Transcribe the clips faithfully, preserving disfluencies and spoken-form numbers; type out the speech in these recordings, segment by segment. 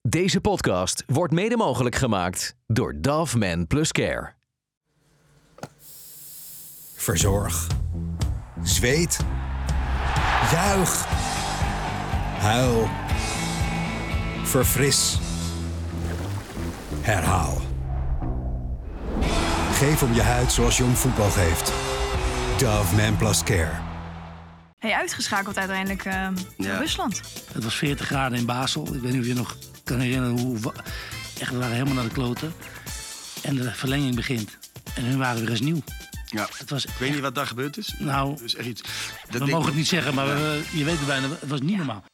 Deze podcast wordt mede mogelijk gemaakt door Dove Men Plus Care. Verzorg. Zweet. Juich. Huil. Verfris. Herhaal. Geef om je huid zoals jong voetbal geeft. Dove Men Plus Care. Hey, uitgeschakeld uiteindelijk uh, Ja. naar Rusland. Het was veertig graden in Basel. Ik weet niet of je nog kan herinneren hoe... wa- Echt, we waren helemaal naar de kloten. En de verlenging begint. En hun waren weer eens nieuw. Ja. Het was Ik weet niet wat daar gebeurd is. Nou, Dat is echt iets. Dat we ding- mogen het niet zeggen, maar we- je weet het bijna. Het was niet normaal.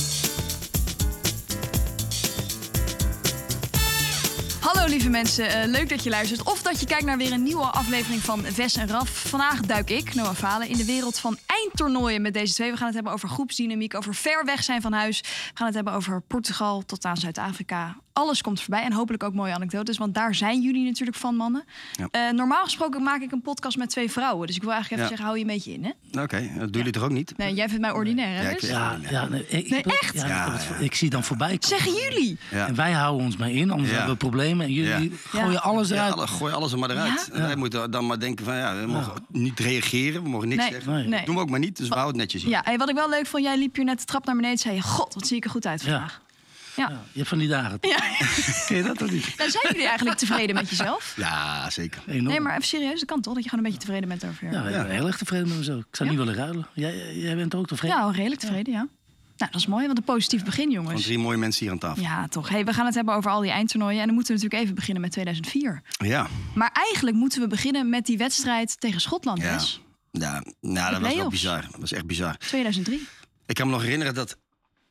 Hallo lieve mensen, uh, leuk dat je luistert. Of dat je kijkt naar weer een nieuwe aflevering van Ves en Raf. Vandaag duik ik, Noah Valen, in de wereld van eindtoernooien met deze twee. We gaan het hebben over groepsdynamiek, over ver weg zijn van huis. We gaan het hebben over Portugal tot aan Zuid-Afrika. Alles komt voorbij en hopelijk ook mooie anekdotes, want daar zijn jullie natuurlijk van, mannen. Ja. Uh, normaal gesproken maak ik een podcast met twee vrouwen. Dus ik wil eigenlijk even Ja. zeggen, hou je een beetje in, hè? Oké, dat doen jullie toch ook niet? Nee, jij vindt mij ordinair, hè? Ja, ik dus? vind- Ja, ja, nee, ik, Nee, ik- echt? Ja, Ja, ik, ja. ik zie dan voorbij komen. Zeggen jullie? Ja. En wij houden ons maar in, anders Ja. hebben we problemen. En jullie Ja. gooien Ja. alles Ja, eruit. alle- gooi alles er maar eruit. Ja? En wij moeten dan maar denken van ja, we mogen niet reageren, we mogen niks Nee, zeggen. nee. nee. Doen we ook maar niet, dus we houden het netjes hier. Ja, hey, wat ik wel leuk vond, jij liep hier net de trap naar beneden en zei je, god, wat zie ik er goed uit Ja. vandaag. Ja. Ja, je hebt van die dagen. Ja. Ken je dat of niet? Nou, zijn jullie eigenlijk tevreden met jezelf? Ja, zeker. Enorm. Nee, maar even serieus, dat kan toch? Dat je gewoon een beetje tevreden bent over je... Ja, ik ben heel erg tevreden met mezelf. Ik zou Ja? niet willen ruilen. Jij, jij bent ook tevreden? Ja, redelijk tevreden, ja. Nou, dat is mooi, want een positief begin, Gewoon jongens. drie mooie mensen hier aan tafel. Ja, toch. Hey, we gaan het hebben over al die eindtoernooien. En dan moeten we natuurlijk even beginnen met tweeduizend vier. Ja. Maar eigenlijk moeten we beginnen met die wedstrijd tegen Schotland, Ja. dus. Ja, nou, dat was wel play-offs. bizar. Dat was echt bizar. tweeduizend drie. Ik kan me nog herinneren dat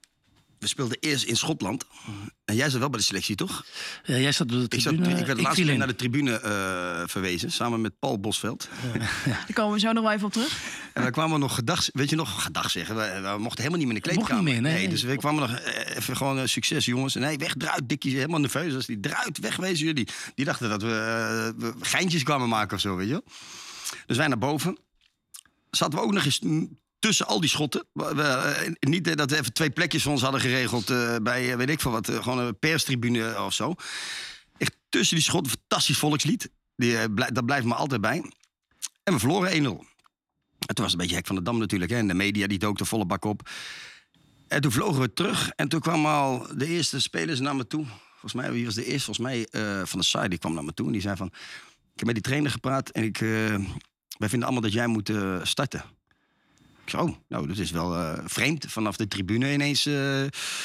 we speelden eerst in Schotland. En jij zat wel bij de selectie, toch? Ja, jij zat op de Ik, zat, tribune. ik werd viel laatst keer in. naar de tribune eh, verwezen, samen met Paul Bosveld. Daar komen we zo nog wel even op terug. En wij kwamen nog gedag, weet je nog, gedag zeggen. We, we mochten helemaal niet meer in de Dat mocht kleedkamer. niet meer, nee. Dus we kwamen nog eh, even gewoon eh, succes, jongens. En nee, weg, eruit, dikkie, helemaal nerveus. Als die eruit, wegwezen jullie. Die dachten dat we, eh, we geintjes kwamen maken of zo, weet je wel. Dus wij naar boven. Zaten we ook nog eens mm, tussen al die schotten. We, we, eh, niet eh, dat we even twee plekjes voor ons hadden geregeld eh, bij, eh, weet ik veel wat, eh, gewoon een perstribune of zo. Echt tussen die schotten, fantastisch volkslied. Die, eh, blij- dat blijft me altijd bij. En we verloren één nul. En toen was het een beetje hek van de dam natuurlijk. Hè. En de media die dook de volle bak op. En toen vlogen we terug. En toen kwamen al de eerste spelers naar me toe. Volgens mij, wie was de eerste? Volgens mij eh, van de side, die kwam naar me toe. En die zei van, ik heb met die trainer gepraat. En ik, eh, wij vinden allemaal dat jij moet eh, starten. Ik zei, oh, nou, dat is wel eh, vreemd. Vanaf de tribune ineens eh,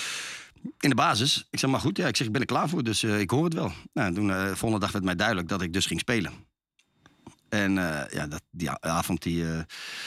in de basis. Ik zeg, maar goed, ja, ik zeg, ik ben er klaar voor. Dus eh, ik hoor het wel. Nou, en toen, eh, de volgende dag werd mij duidelijk dat ik dus ging spelen. En eh, ja, dat, die avond, die, eh,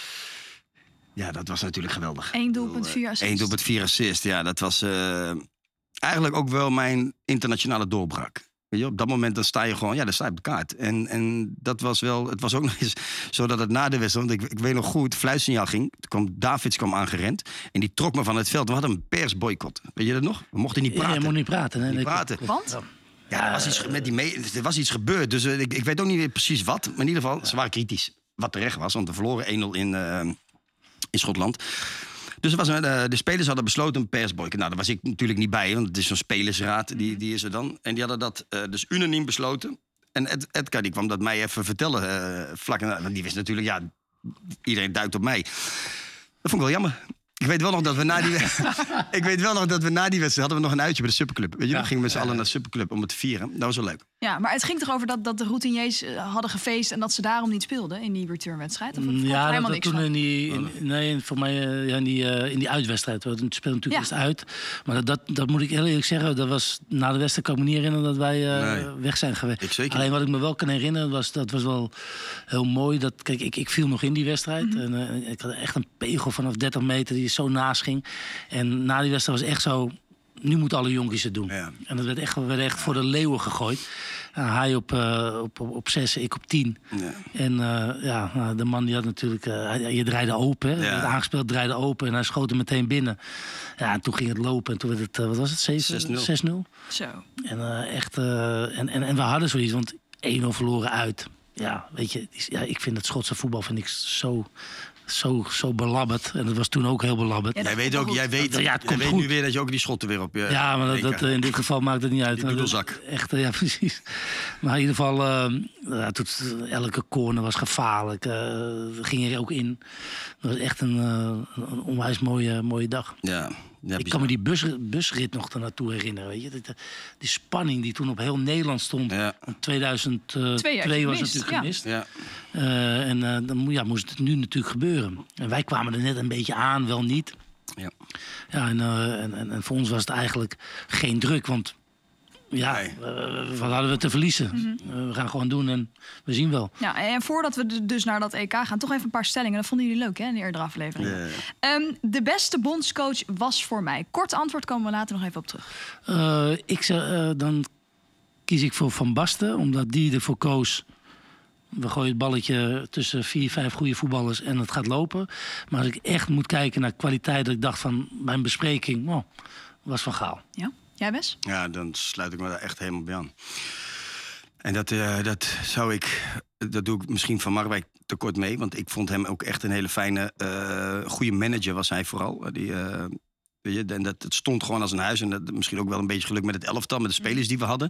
ja, dat was natuurlijk geweldig. Eén doelpunt, Ik bedoel, vier eh, assists. Eén doelpunt, vier assist. Ja, dat was eh, eigenlijk ook wel mijn internationale doorbraak. Weet je, op dat moment dan sta je gewoon, ja, dan sta je op de kaart. En, en dat was wel, het was ook nog eens zo dat het na de wedstrijd, want ik, ik weet nog goed, het fluitsignaal ging. Toen kwam Davids kwam aangerend en die trok me van het veld. We hadden een persboycott. Weet je dat nog? We mochten niet Ja, praten. je moet niet praten. Hè? Niet Nee, praten. Want? Ja, er was iets, ge- met die me- er was iets gebeurd. Dus eh, ik, ik weet ook niet meer precies wat. Maar in ieder geval, ze waren kritisch. Wat terecht was, want we verloren één nul in, eh, in Schotland. Dus er was een, eh, de spelers hadden besloten een persboycott. Nou, daar was ik natuurlijk niet bij, want het is zo'n spelersraad, die, die is er dan. En die hadden dat eh, dus unaniem besloten. En Ed, Edgar die kwam dat mij even vertellen. eh, vlak na, want die wist natuurlijk, ja, iedereen duikt op mij. Dat vond ik wel jammer. Ik weet wel nog dat we na die, ik weet wel nog dat we na die wedstrijd hadden we nog een uitje bij de Superclub. Weet je, Ja. we gingen met z'n allen naar de Superclub om het te vieren. Dat was wel leuk. Ja, maar het ging toch over dat, dat de routiniers eh, hadden gefeest en dat ze daarom niet speelden in die returnwedstrijd? Of vond je er Ja, dat, helemaal dat niks toen van? in die, in, nee, voor mij eh, ja, in, die, eh, in die uitwedstrijd. We speelden natuurlijk Ja. eerst uit. Maar dat, dat, dat moet ik heel eerlijk zeggen. Dat was, na de wedstrijd kan ik me niet herinneren dat wij eh, Nee. weg zijn geweest. Ik zeker Alleen wat ik me wel kan herinneren, was, dat was wel heel mooi. Dat, kijk, ik, ik viel nog in die wedstrijd. Mhm. En, eh, ik had echt een pegel vanaf dertig meter die zo naast ging. En na die wedstrijd was echt zo, nu moeten alle jonkies het doen. Ja. En dat werd echt, werd echt voor de leeuwen gegooid. En hij op, uh, op, op, op zes, ik op tien. Ja. En uh, ja, nou, de man die had natuurlijk... Uh, hij- je draaide open, hè. Ja. Het aangespeeld draaide open en hij schoot er meteen binnen. Ja, en toen ging het lopen en toen werd het, uh, wat was het, zeven? zes nul. Zo. En uh, echt... Uh, en, en, en we hadden zoiets, want één nul verloren uit. Ja, weet je, ja, ik vind het Schotse voetbal vind ik zo zo, zo belabberd. En dat was toen ook heel belabberd. Ja, Ja, Jij weet ook, jij weet, Ja, het jij komt weet goed. nu weer dat je ook die schotten weer op je... maar dat, dat, in dit geval maakt het niet uit. Die doedelzak. Echt, eh, ja, precies. Maar in ieder geval, uh, ja, tot, elke corner was gevaarlijk. Uh, we gingen er ook in. Dat was echt een, uh, een onwijs mooie, mooie dag. Ja, ja, Ik kan me die bus, busrit nog ernaartoe herinneren. Weet je? Die, die spanning die toen op heel Nederland stond. Ja. In tweeduizend twee was gemist, natuurlijk ja. gemist. Ja. Uh, en uh, dan ja, moest het nu natuurlijk gebeuren. En wij kwamen er net een beetje aan, wel niet. Ja. Ja, en, uh, en, en, en voor ons was het eigenlijk geen druk. Want ja, Nee. uh, wat hadden we te verliezen? Mhm. Uh, we gaan gewoon doen en we zien wel. Ja, en voordat we d- dus naar dat E K gaan, toch even een paar stellingen. Dat vonden jullie leuk, hè, in de eerdere aflevering. Ja, ja. Ehm, de beste bondscoach was voor mij. Kort antwoord, komen we later nog even op terug. Uh, ik zeg, uh, dan kies ik voor Van Basten, omdat die ervoor koos. We gooien het balletje tussen vier, vijf goede voetballers en het gaat lopen. Maar als ik echt moet kijken naar kwaliteit, dat ik dacht van mijn bespreking, oh, was Van Gaal. Ja, jij Wes? Ja, dan sluit ik me daar echt helemaal bij aan. En dat, uh, dat zou ik... Dat doe ik misschien van Marwijk tekort mee. Want ik vond hem ook echt een hele fijne... Uh, goede manager was hij vooral. Die, uh, weet je, en dat, het stond gewoon als een huis. En dat, misschien ook wel een beetje geluk met het elftal. Met de spelers die we hadden.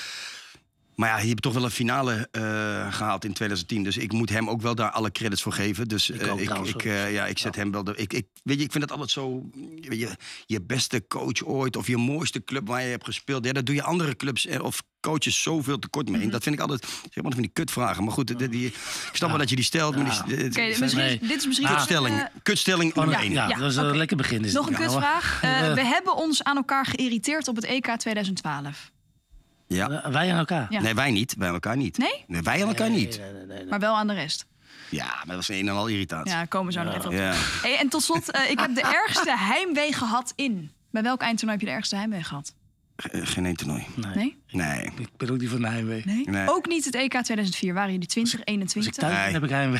Maar ja, je hebt toch wel een finale uh, gehaald in twintig tien. Dus ik moet hem ook wel daar alle credits voor geven. Dus uh, Ik ook ik, trouwens, ik, uh, ja, ik zet Ja. hem wel... De, ik, ik, weet je, ik vind dat altijd zo... Weet je, je beste coach ooit of je mooiste club waar je hebt gespeeld. Ja, dat doe je andere clubs of coaches zoveel tekort mee. En dat vind ik altijd... Zeg maar van die kutvragen. Maar goed, die, die, ik snap wel dat je die stelt. Maar die, die, Oké, die- misschien, nee. dit is misschien... Kutstelling. eh, Kutstelling nummer één. Ja, Ja, dat is een oké. lekker begin. Is nog het. een Nou, kutvraag. uh, Uh, we hebben ons aan elkaar geïrriteerd op het E K twintig twaalf. Ja. uh, wij aan elkaar. Ja. Nee, wij niet. Wij aan elkaar niet. Nee? Nee, wij aan elkaar niet. Nee, nee, nee, nee. Maar wel aan de rest. Ja, maar dat was een en al irritatie. Ja, komen we zo nog even op. Ja. Hey, en tot slot, uh, ik heb de ergste heimwee gehad in. Bij welk eindtoernooi heb je de ergste heimwee gehad? Ge- Geen één toernooi. Nee. Nee? Nee. Ik ben ook niet van de heimwee. Nee? Nee. Ook niet het E K tweeduizend vier. Waren jullie twintig, Als ik eenentwintig? thuis ben, Nee. heb ik heimwee.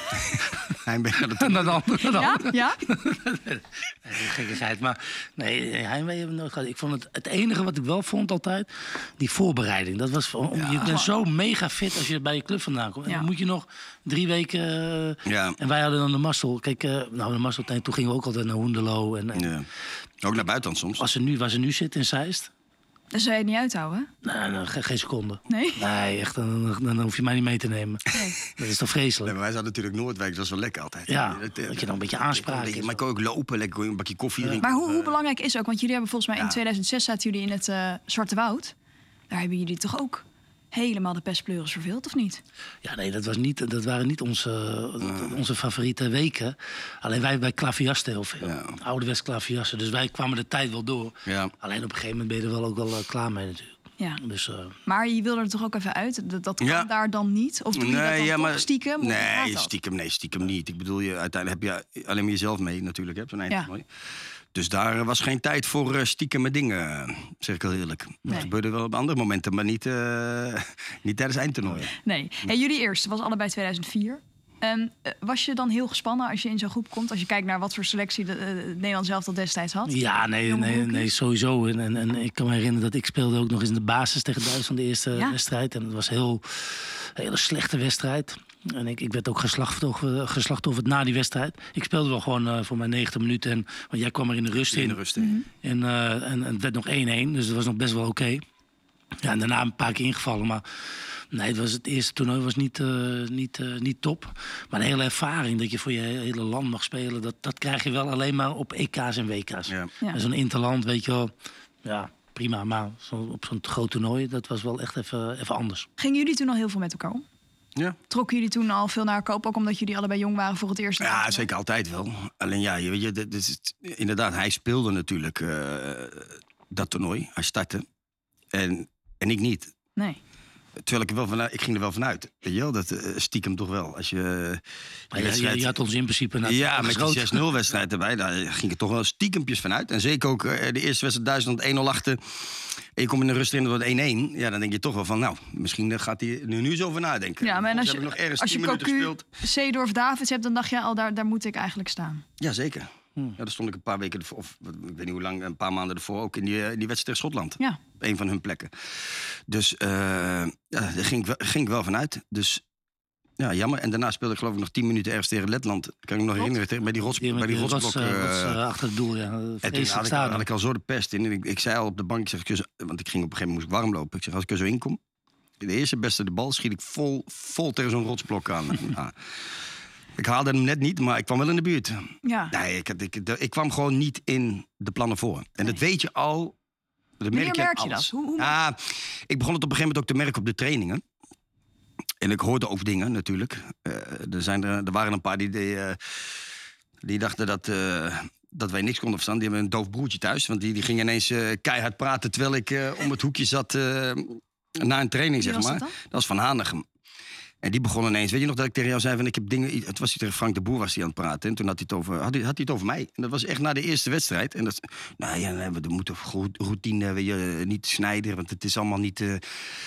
Hij ben naar de En dan ander, dan Ja? ander. Ja? Nee, gekkigheid. Maar nee, heimwee hebben we nooit gehad. Ik vond het, het enige wat ik wel vond altijd, die voorbereiding. Dat was, om, je bent zo mega fit als je bij je club vandaan komt. En Ja. dan moet je nog drie weken... uh, Ja. En wij hadden dan de Mazzel. Kijk, uh, nou de Mazzel, toen gingen we ook altijd naar Hoenderloo. En, en Ja. Ook naar buitenland soms. als ze nu, waar ze nu zitten in Zeist, Dan zou je het niet uithouden? nou, nou, ge- geen seconde. Nee? Nee, echt, dan, dan, dan hoef je mij niet mee te nemen. Nee. Dat is toch Nee, vreselijk? maar wij zaten natuurlijk Noordwijk, dat was wel lekker altijd. Ja, dat, eh, dat je dan een beetje aanspraak Maar is. je kan ook lopen, lekker een bakje koffie drinken. Maar hoe, hoe belangrijk is ook? Want jullie hebben volgens mij in Ja. tweeduizend zes zaten jullie in het uh, Zwarte Woud. Daar hebben jullie toch ook helemaal de pestpleuris verveeld, of niet? Ja, nee, dat, was niet, dat waren niet onze, onze favoriete weken. Alleen wij, wij klaviasten heel veel. Ja. Ouderwets klaviassen. Dus wij kwamen de tijd wel door. Ja. Alleen op een gegeven moment ben je er wel ook wel uh, klaar mee natuurlijk. Ja. Dus, uh, Maar je wilde er toch ook even uit? Dat, dat kan Ja. daar dan niet? Of doe je dat dan ja, toch maar stiekem? Hoe gaat Nee, dat? stiekem, nee, stiekem niet. Ik bedoel, je, uiteindelijk heb je alleen maar jezelf mee natuurlijk, hè, op zo'n eindtoernooi. Dus daar was geen tijd voor uh, stiekeme dingen, zeg ik heel eerlijk. Dat Nee. gebeurde wel op andere momenten, maar niet, uh, niet tijdens eindtoernooi. Nee. En jullie eerste was allebei tweeduizend vier. Um, uh, was je dan heel gespannen als je in zo'n groep komt? Als je kijkt naar wat voor selectie de, uh, het Nederland zelf al destijds had? ja, nee, Jonge nee, rookies? nee, sowieso. En, en, en ik kan me herinneren dat ik speelde ook nog eens in de basis tegen Duitsland de eerste Ja. wedstrijd. En het was heel, een hele slechte wedstrijd. En ik, ik werd ook geslachtofferd, geslachtofferd na die wedstrijd. Ik speelde wel gewoon uh, voor mijn negentig minuten. En, want jij kwam er in de rust in. In de rust, in. En, uh, en, en het werd nog één-één, dus dat was nog best wel oké. Okay. Ja, en daarna een paar keer ingevallen, maar nee, het, was het eerste toernooi was niet, uh, niet, uh, niet top. Maar een hele ervaring dat je voor je hele land mag spelen, dat, dat krijg je wel alleen maar op E K's en W K's. Ja. Ja. En zo'n interland, weet je wel, ja, prima. Maar zo, op zo'n groot toernooi, dat was wel echt even, even anders. Gingen jullie toen al heel veel met elkaar om? Ja. Trokken jullie toen al veel naar elkaar op? Ook omdat jullie allebei jong waren voor het eerst? Ja, zeker altijd wel. Alleen ja, je weet je, dit is, inderdaad, hij speelde natuurlijk uh, dat toernooi. Hij startte. En, en ik niet. Nee. Terwijl ik er wel vanuit, ik ging er wel vanuit. Weet je wel, dat uh, stiekem toch wel. Als je, uh, Maar je, je, je had ons in principe naar ja, met die geschoten. zes nul wedstrijd erbij, daar ging ik toch wel stiekempjes vanuit. En zeker ook uh, de eerste wedstrijd Duitsland één nul achter. En je komt in de rust in, dat wordt één-één. Ja, dan denk je toch wel van, nou, misschien gaat hij nu, nu zo over nadenken. Ja, maar en als Ze je, hebben nog ergens als je tien minuten Cocu, gespeeld. Seedorf, Davids hebt, dan dacht je al, daar, daar moet ik eigenlijk staan. Ja, zeker. Hmm. Ja, daar stond ik een paar weken, ervoor, of ik weet niet hoe lang, een paar maanden ervoor ook in die, in die wedstrijd tegen Schotland. Ja. Op een van hun plekken. Dus uh, ja, daar ging ik, wel, ging ik wel vanuit. Dus ja, jammer. En daarna speelde ik geloof ik nog tien minuten ergens tegen Letland. Kan ik me nog herinneren, tegen- bij die, rots, Die met bij die die rots, rotsblok. eh, eh, rots, eh, achter het doel, ja. en toen Vreselijk had ik, stadion. had ik al zo de pest in. En ik, ik zei al op de bank, ik zeg, ik zo- want ik ging op een gegeven moment moest ik warm lopen. Ik zeg, als ik er zo in kom, de eerste beste de bal schiet ik vol, vol tegen zo'n rotsblok aan. Ja. Ik haalde hem net niet, maar ik kwam wel in de buurt. Ja. Nee, ik, ik, ik, ik kwam gewoon niet in de plannen voor. En dat weet je al. Dat Wanneer merk je, merk je alles. dat? Hoe- hoe- Ja, ik begon het op een gegeven moment ook te merken op de trainingen. En ik hoorde ook dingen natuurlijk. Eh, er, zijn er, er waren een paar die, die, eh, die dachten dat, eh, dat wij niks konden verstaan. Die hebben een doof broertje thuis. Want die, die gingen ineens eh, keihard praten terwijl ik eh, om het hoekje zat eh, na een training, Wie zeg was maar. dat dan? Dat was Van Hanegem. En die begon ineens, weet je nog dat ik tegen jou zei van ik heb dingen. Het was hij tegen Frank de Boer was hij aan het praten. En toen had hij het over, had hij, had hij het over mij. En dat was echt na de eerste wedstrijd. En dat, nou ja, nee, we moeten goed routine, weet je, niet snijden, want het is allemaal niet. Uh...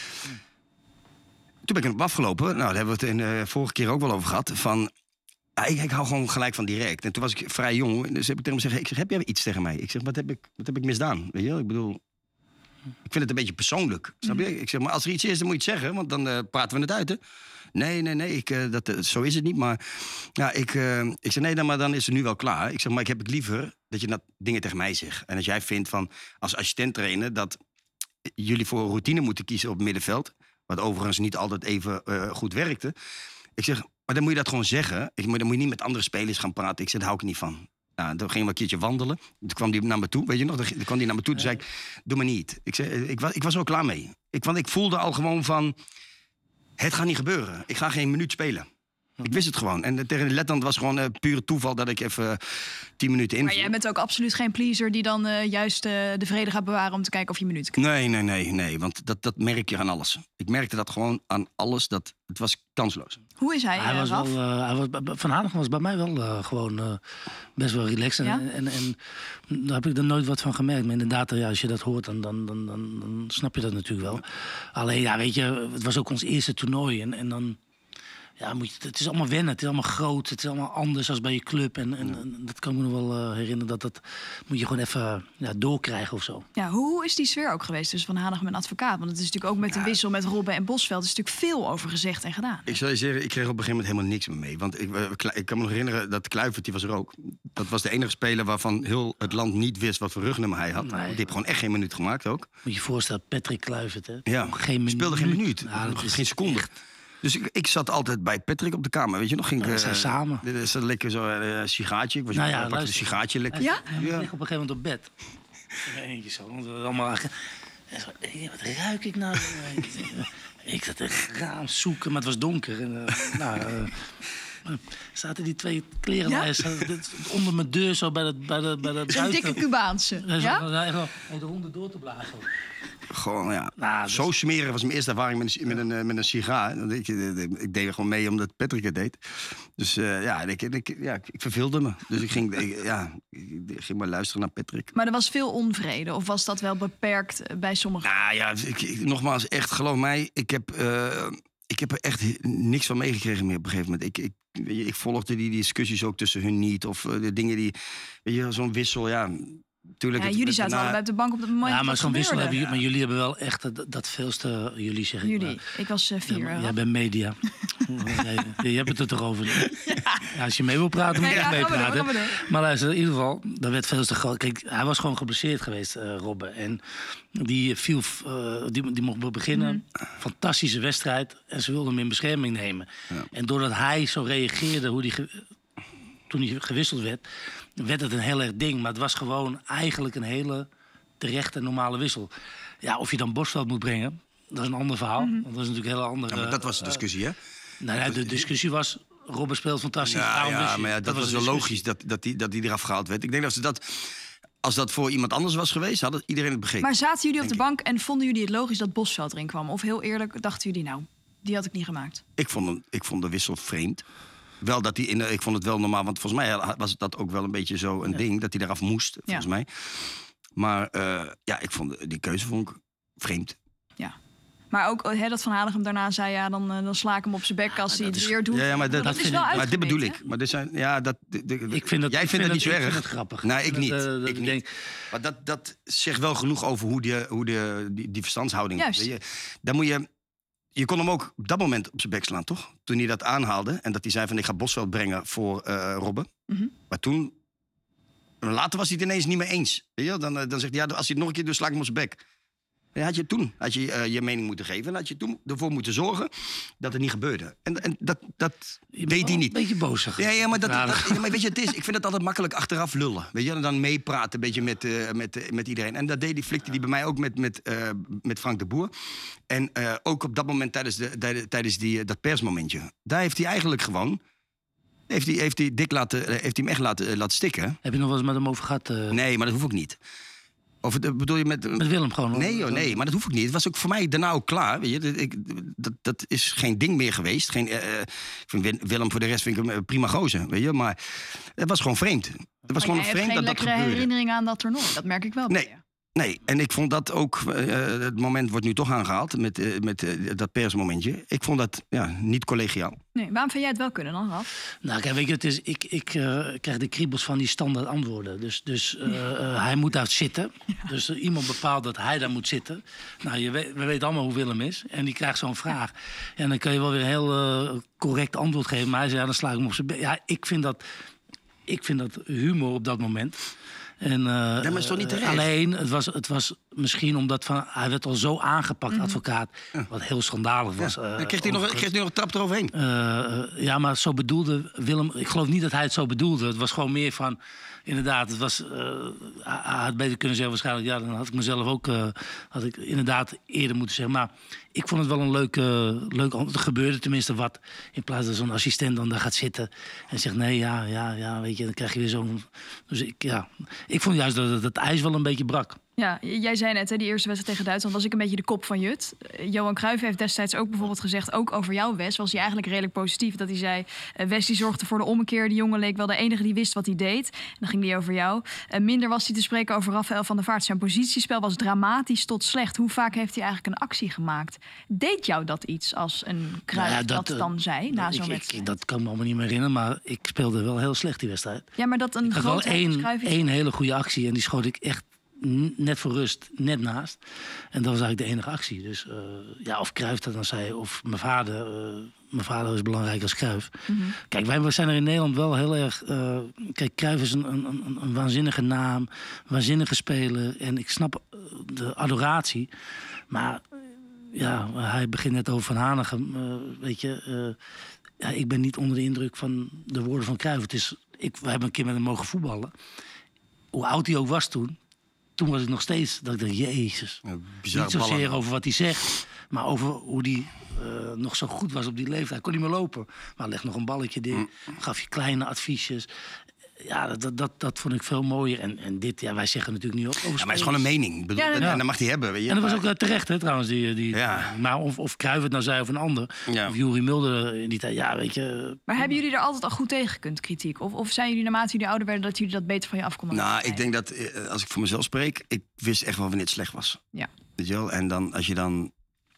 Toen ben ik hem afgelopen. Nou, daar hebben we het in de uh, vorige keer ook wel over gehad. Van, ja, ik, ik hou gewoon gelijk van direct. En toen was ik vrij jong. Dus heb ik tegen hem gezegd, ik zeg, heb jij iets tegen mij? Ik zeg, wat heb ik, wat heb ik misdaan? Weet je, ik bedoel. Ik vind het een beetje persoonlijk. Snap je? Ik zeg, maar als er iets is, dan moet je het zeggen. Want dan uh, praten we het uit, hè? Nee, nee, nee. Ik, uh, dat, uh, zo is het niet. Maar ja, ik, uh, ik zeg, nee, dan, maar dan is het nu wel klaar. Ik zeg, maar ik heb het liever dat je dat dingen tegen mij zegt. En als jij vindt van, als assistent trainer, dat jullie voor een routine moeten kiezen op het middenveld. Wat overigens niet altijd even uh, goed werkte. Ik zeg, maar dan moet je dat gewoon zeggen. Ik, maar dan moet je niet met andere spelers gaan praten. Ik zeg, daar hou ik niet van. Nou, toen gingen we een keertje wandelen. Toen kwam die naar me toe, weet je nog? Toen kwam die naar me toe. Toen zei ik, doe maar niet. Ik, zei, ik, was, ik was er ook klaar mee. Ik, want ik voelde al gewoon van, het gaat niet gebeuren. Ik ga geen minuut spelen. Ik wist het gewoon. En tegen Letland was gewoon uh, pure toeval dat ik even uh, tien minuten inviel. Maar jij bent ook absoluut geen pleaser die dan uh, juist uh, de vrede gaat bewaren om te kijken of je minuten krijgt. Nee, nee, nee, nee. Want dat, dat merk je aan alles. Ik merkte dat gewoon aan alles. Dat, het was kansloos. Hoe is hij, uh, hij was Raf? wel, uh, hij was, Van Hanegem was bij mij wel uh, gewoon uh, best wel relaxed. Ja? En, en, en daar heb ik er nooit wat van gemerkt. Maar inderdaad, ja, als je dat hoort, dan, dan, dan, dan, dan snap je dat natuurlijk wel. Alleen, ja, weet je, het was ook ons eerste toernooi. En, en dan... Ja, moet je, het is allemaal wennen, het is allemaal groot, het is allemaal anders dan bij je club. En, en, en dat kan ik me nog wel uh, herinneren, dat dat moet je gewoon even ja, doorkrijgen of zo. Ja, hoe is die sfeer ook geweest tussen Van Hanegem en Advocaat? Want het is natuurlijk ook met de wissel met Robben en Bosveld is natuurlijk veel over gezegd en gedaan. Ik zou je zeggen, ik kreeg op een gegeven moment helemaal niks meer mee. Want ik, ik kan me nog herinneren dat Kluivert, die was er ook. Dat was de enige speler waarvan heel het land niet wist wat voor rugnummer hij had. Nee. Die heeft gewoon echt geen minuut gemaakt ook. Moet je je voorstellen, Patrick Kluivert, hè? Ja, geen minuut. speelde geen minuut, Ja, dat is geen seconde. echt- Dus ik, ik zat altijd bij Patrick op de kamer, weet je nog? Ging ik, Ja, we zijn eh, samen. Dit is een lekker zo uh, sigaatje. Ik was Nou nou ja, ja, een luister. sigaatje lekker. Ja? Ja, Ja. ik lig op een gegeven moment op bed. Ja, eentje zo. want we allemaal... En zo, hey, wat ruik ik nou? Ik zat echt raam zoeken, maar het was donker. En, uh, nou, uh, zaten die twee klerenlijsten ja? onder mijn deur zo bij de, bij de, bij de Zo'n buiten. dikke Cubaanse. En zo, Ja? ja, echt wel, om de honden door te blazen. Gewoon, ja. Nou, dus- Zo smerig was mijn eerste ervaring met een, met een, eh, met een sigaar. Ik, ik, ik deed er gewoon mee omdat Patrick het deed. Dus uh, ja, ik, ik, ja, ik verveelde me. Dus ik ging, ik, ja, ik ging maar luisteren naar Patrick. Maar er was veel onvrede, of was dat wel beperkt bij sommigen? Nou ja, ik, ik, nogmaals, echt, geloof mij, ik heb, uh, ik heb er echt niks van meegekregen meer op een gegeven moment. Ik, ik, weet je, ik volgde die discussies ook tussen hun niet. Of uh, de dingen die, weet je, zo'n wissel, ja... Tuurlijk, Ja, het- jullie het- zaten daarna- allebei op de bank op het moment Ja, dat maar het zo'n wissel gebeurde. hebben jullie, maar jullie hebben wel echt dat, dat veelste, jullie zeg ik Jullie, maar. ik was uh, vier. Ja, maar uh, jij bent media. jij, je hebt het er toch over. Ja, als je mee wil praten, moet je Ja, echt ja, gaan we meepraten. doen, gaan we Maar luister, in ieder geval, dat werd veel te groot. Kijk, hij was gewoon geblesseerd geweest, uh, Robben. En die viel, uh, die, die mocht beginnen. Mm. Fantastische wedstrijd. En ze wilden hem in bescherming nemen. Ja. En doordat hij zo reageerde, hoe die ge- toen hij gewisseld werd, werd het een heel erg ding. Maar het was gewoon eigenlijk een hele terechte en normale wissel. Ja, of je dan Bosveld moet brengen, dat is een ander verhaal. Mhm. Want dat is natuurlijk een hele andere... Ja, maar dat was de discussie, hè? Nou ja, de discussie was, Robben speelt fantastisch. Ja, daarom wist ja je. maar ja, dat, was de wel discussie. logisch dat, dat, die, dat die eraf gehaald werd. Ik denk dat ze dat... Als dat voor iemand anders was geweest, had iedereen het begrepen. Maar zaten jullie op de Denk bank en vonden jullie het logisch dat Bosveld erin kwam? Of heel eerlijk dachten jullie, nou, die had ik niet gemaakt? Ik vond, hem, ik vond de wissel vreemd. Wel dat hij in, de- ik vond het wel normaal, want volgens mij was dat ook wel een beetje zo een ding, dat hij eraf moest, volgens Ja. mij. Maar uh, ja, ik vond die keuze vond ik vreemd. Ja. Maar ook hè, dat Van Hanegem daarna zei, ja, dan, uh, dan sla ik hem op zijn bek als hij het is- weer doet. Ja, ja, maar dat, dat dat is vind wel ik- maar dit bedoel uitgemeten, ik. Maar dit zijn, ja, dat, de, de- Ik vind het, jij ik vindt het niet zo ik erg. vind het grappig. Nee, ik niet. Dat, uh, dat ik ik niet. denk, Maar dat, dat zegt wel genoeg over hoe, die, hoe de, die, die verstandshouding Juist. is. Weet je, dan moet je... je kon hem ook op dat moment op zijn bek slaan, toch? Toen hij dat aanhaalde en dat hij zei van ik ga Bosveld brengen voor uh, Robben. Mm-hmm. Maar toen, later was hij het ineens niet meer eens. Weet je? Dan, dan zegt hij, ja, als hij het nog een keer doet, sla ik hem op zijn bek. En had je toen had je, uh, je mening moeten geven. En had je toen ervoor moeten zorgen dat het niet gebeurde. En, en dat, dat deed hij niet. Een beetje bozig. Ja, ja, maar, dat, dat, ja, maar weet je, het is, ik vind het altijd makkelijk achteraf lullen. Weet je, en dan meepraten een beetje met, uh, met, uh, met iedereen. En dat deed die, flikte hij bij mij ook met, met, uh, met Frank de Boer. En uh, ook op dat moment tijdens, de, tijdens die, dat persmomentje. Daar heeft hij eigenlijk gewoon... Heeft hij, heeft hij, Dick laten, heeft hij hem echt laten, laten stikken. Heb je nog wel eens met hem over gehad? Uh... Nee, maar dat hoef ik niet. Of bedoel je met... Met Willem gewoon? Nee, joh, nee, maar dat hoef ik niet. Het was ook voor mij daarna ook klaar. Weet je? Dat, ik, dat, dat is geen ding meer geweest. Geen, uh, ik vind Willem voor de rest vind ik hem prima gozer. Weet je? Maar het was gewoon vreemd. Het was maar gewoon vreemd dat dat gebeurde. Geen herinnering aan dat toernooi. Dat merk ik wel nee. bij je. Nee, en ik vond dat ook... Uh, het moment wordt nu toch aangehaald met, uh, met uh, dat persmomentje. Ik vond dat ja, niet collegiaal. Nee, waarom vind jij het wel kunnen dan, Raf? Nou, kijk, weet je, het is, ik, ik uh, krijg de kriebels van die standaard antwoorden. Dus, dus uh, uh, hij moet daar zitten. Ja. Dus uh, iemand bepaalt dat hij daar moet zitten. Nou, je weet, we weten allemaal hoe Willem is. En die krijgt zo'n vraag. En dan kun je wel weer een heel uh, correct antwoord geven. Maar hij zei, ja, dan sla ik hem op zijn bek. Ja, ik vind dat, ik vind dat humor op dat moment... En, uh, ja, maar is toch niet terecht? Alleen, het was, het was misschien omdat van, hij werd al zo aangepakt, mm-hmm. advocaat, ja. wat heel schandalig was. Ja. Uh, kreeg hij nog, kreeg hij nog een trap eroverheen? Uh, uh, ja, maar zo bedoelde Willem, ik geloof niet dat hij het zo bedoelde. Het was gewoon meer van, inderdaad, het was, uh, hij had beter kunnen zeggen waarschijnlijk, ja, dan had ik mezelf ook, uh, had ik inderdaad eerder moeten zeggen. Maar ik vond het wel een leuk, uh, leuk er gebeurde tenminste wat. In plaats dat zo'n assistent dan daar gaat zitten en zegt nee, ja, ja, ja, weet je, dan krijg je weer zo'n... Dus ik, ja, ik vond juist dat het, het ijs wel een beetje brak. Ja, jij zei net, hè, die eerste wedstrijd tegen Duitsland was ik een beetje de kop van Jut. Uh, Johan Cruijff heeft destijds ook bijvoorbeeld gezegd, ook over jou, Wes, was hij eigenlijk redelijk positief. Dat hij zei, uh, Wes die zorgde voor de ommekeer. Die jongen leek wel de enige die wist wat hij deed. En dan ging hij over jou. Uh, minder was hij te spreken over Rafael van der Vaart. Zijn positiespel was dramatisch tot slecht. Hoe vaak heeft hij eigenlijk een actie gemaakt? Deed jou dat iets als een Cruijff nou ja, dat, dat dan uh, zei na zo'n wedstrijd? Ik, dat kan me allemaal niet meer herinneren, maar ik speelde wel heel slecht die wedstrijd. Ja, maar dat een ik had grote wel één, één hele goede actie en die schoot ik echt net voor rust, net naast. En dat was eigenlijk de enige actie. Dus uh, ja, of Cruijff dat dan zei, of mijn vader. Uh, mijn vader is belangrijk als Cruijff. Mm-hmm. Kijk, wij zijn er in Nederland wel heel erg... Uh, kijk, Cruijff is een, een, een, een waanzinnige naam, een waanzinnige speler. En ik snap de adoratie. Maar ja, hij begint net over Van Hanegem. Uh, weet je, uh, ja, ik ben niet onder de indruk van de woorden van Cruijff. Het is, ik, we hebben een keer met hem mogen voetballen. Hoe oud hij ook was toen... Toen was ik nog steeds dat ik dacht, jezus. Ja, niet zozeer ballen. Over wat hij zegt, maar over hoe hij uh, nog zo goed was op die leeftijd. Hij kon niet meer lopen, maar leg nog een balletje dicht. Mm. Gaf je kleine adviesjes. Ja, dat, dat, dat vond ik veel mooier. En, en dit, ja, wij zeggen natuurlijk niet op over. Ja, maar het is gewoon een mening. Bedoel, ja, ja. En dat mag hij hebben. Weet je? En dat was ook uh, terecht, hè, trouwens. Die, die, ja. Maar of, of Cruijff het nou zei of een ander. Ja. Of Joeri Mulder in die tijd. Ja, weet je. Maar hebben jullie er altijd al goed tegen gekund, kritiek? Of, of zijn jullie naarmate jullie ouder werden dat jullie dat beter van je af konden? Nou, ik denk dat, als ik voor mezelf spreek, ik wist echt wel wanneer het slecht was. Ja. Weet je wel? En dan, als je dan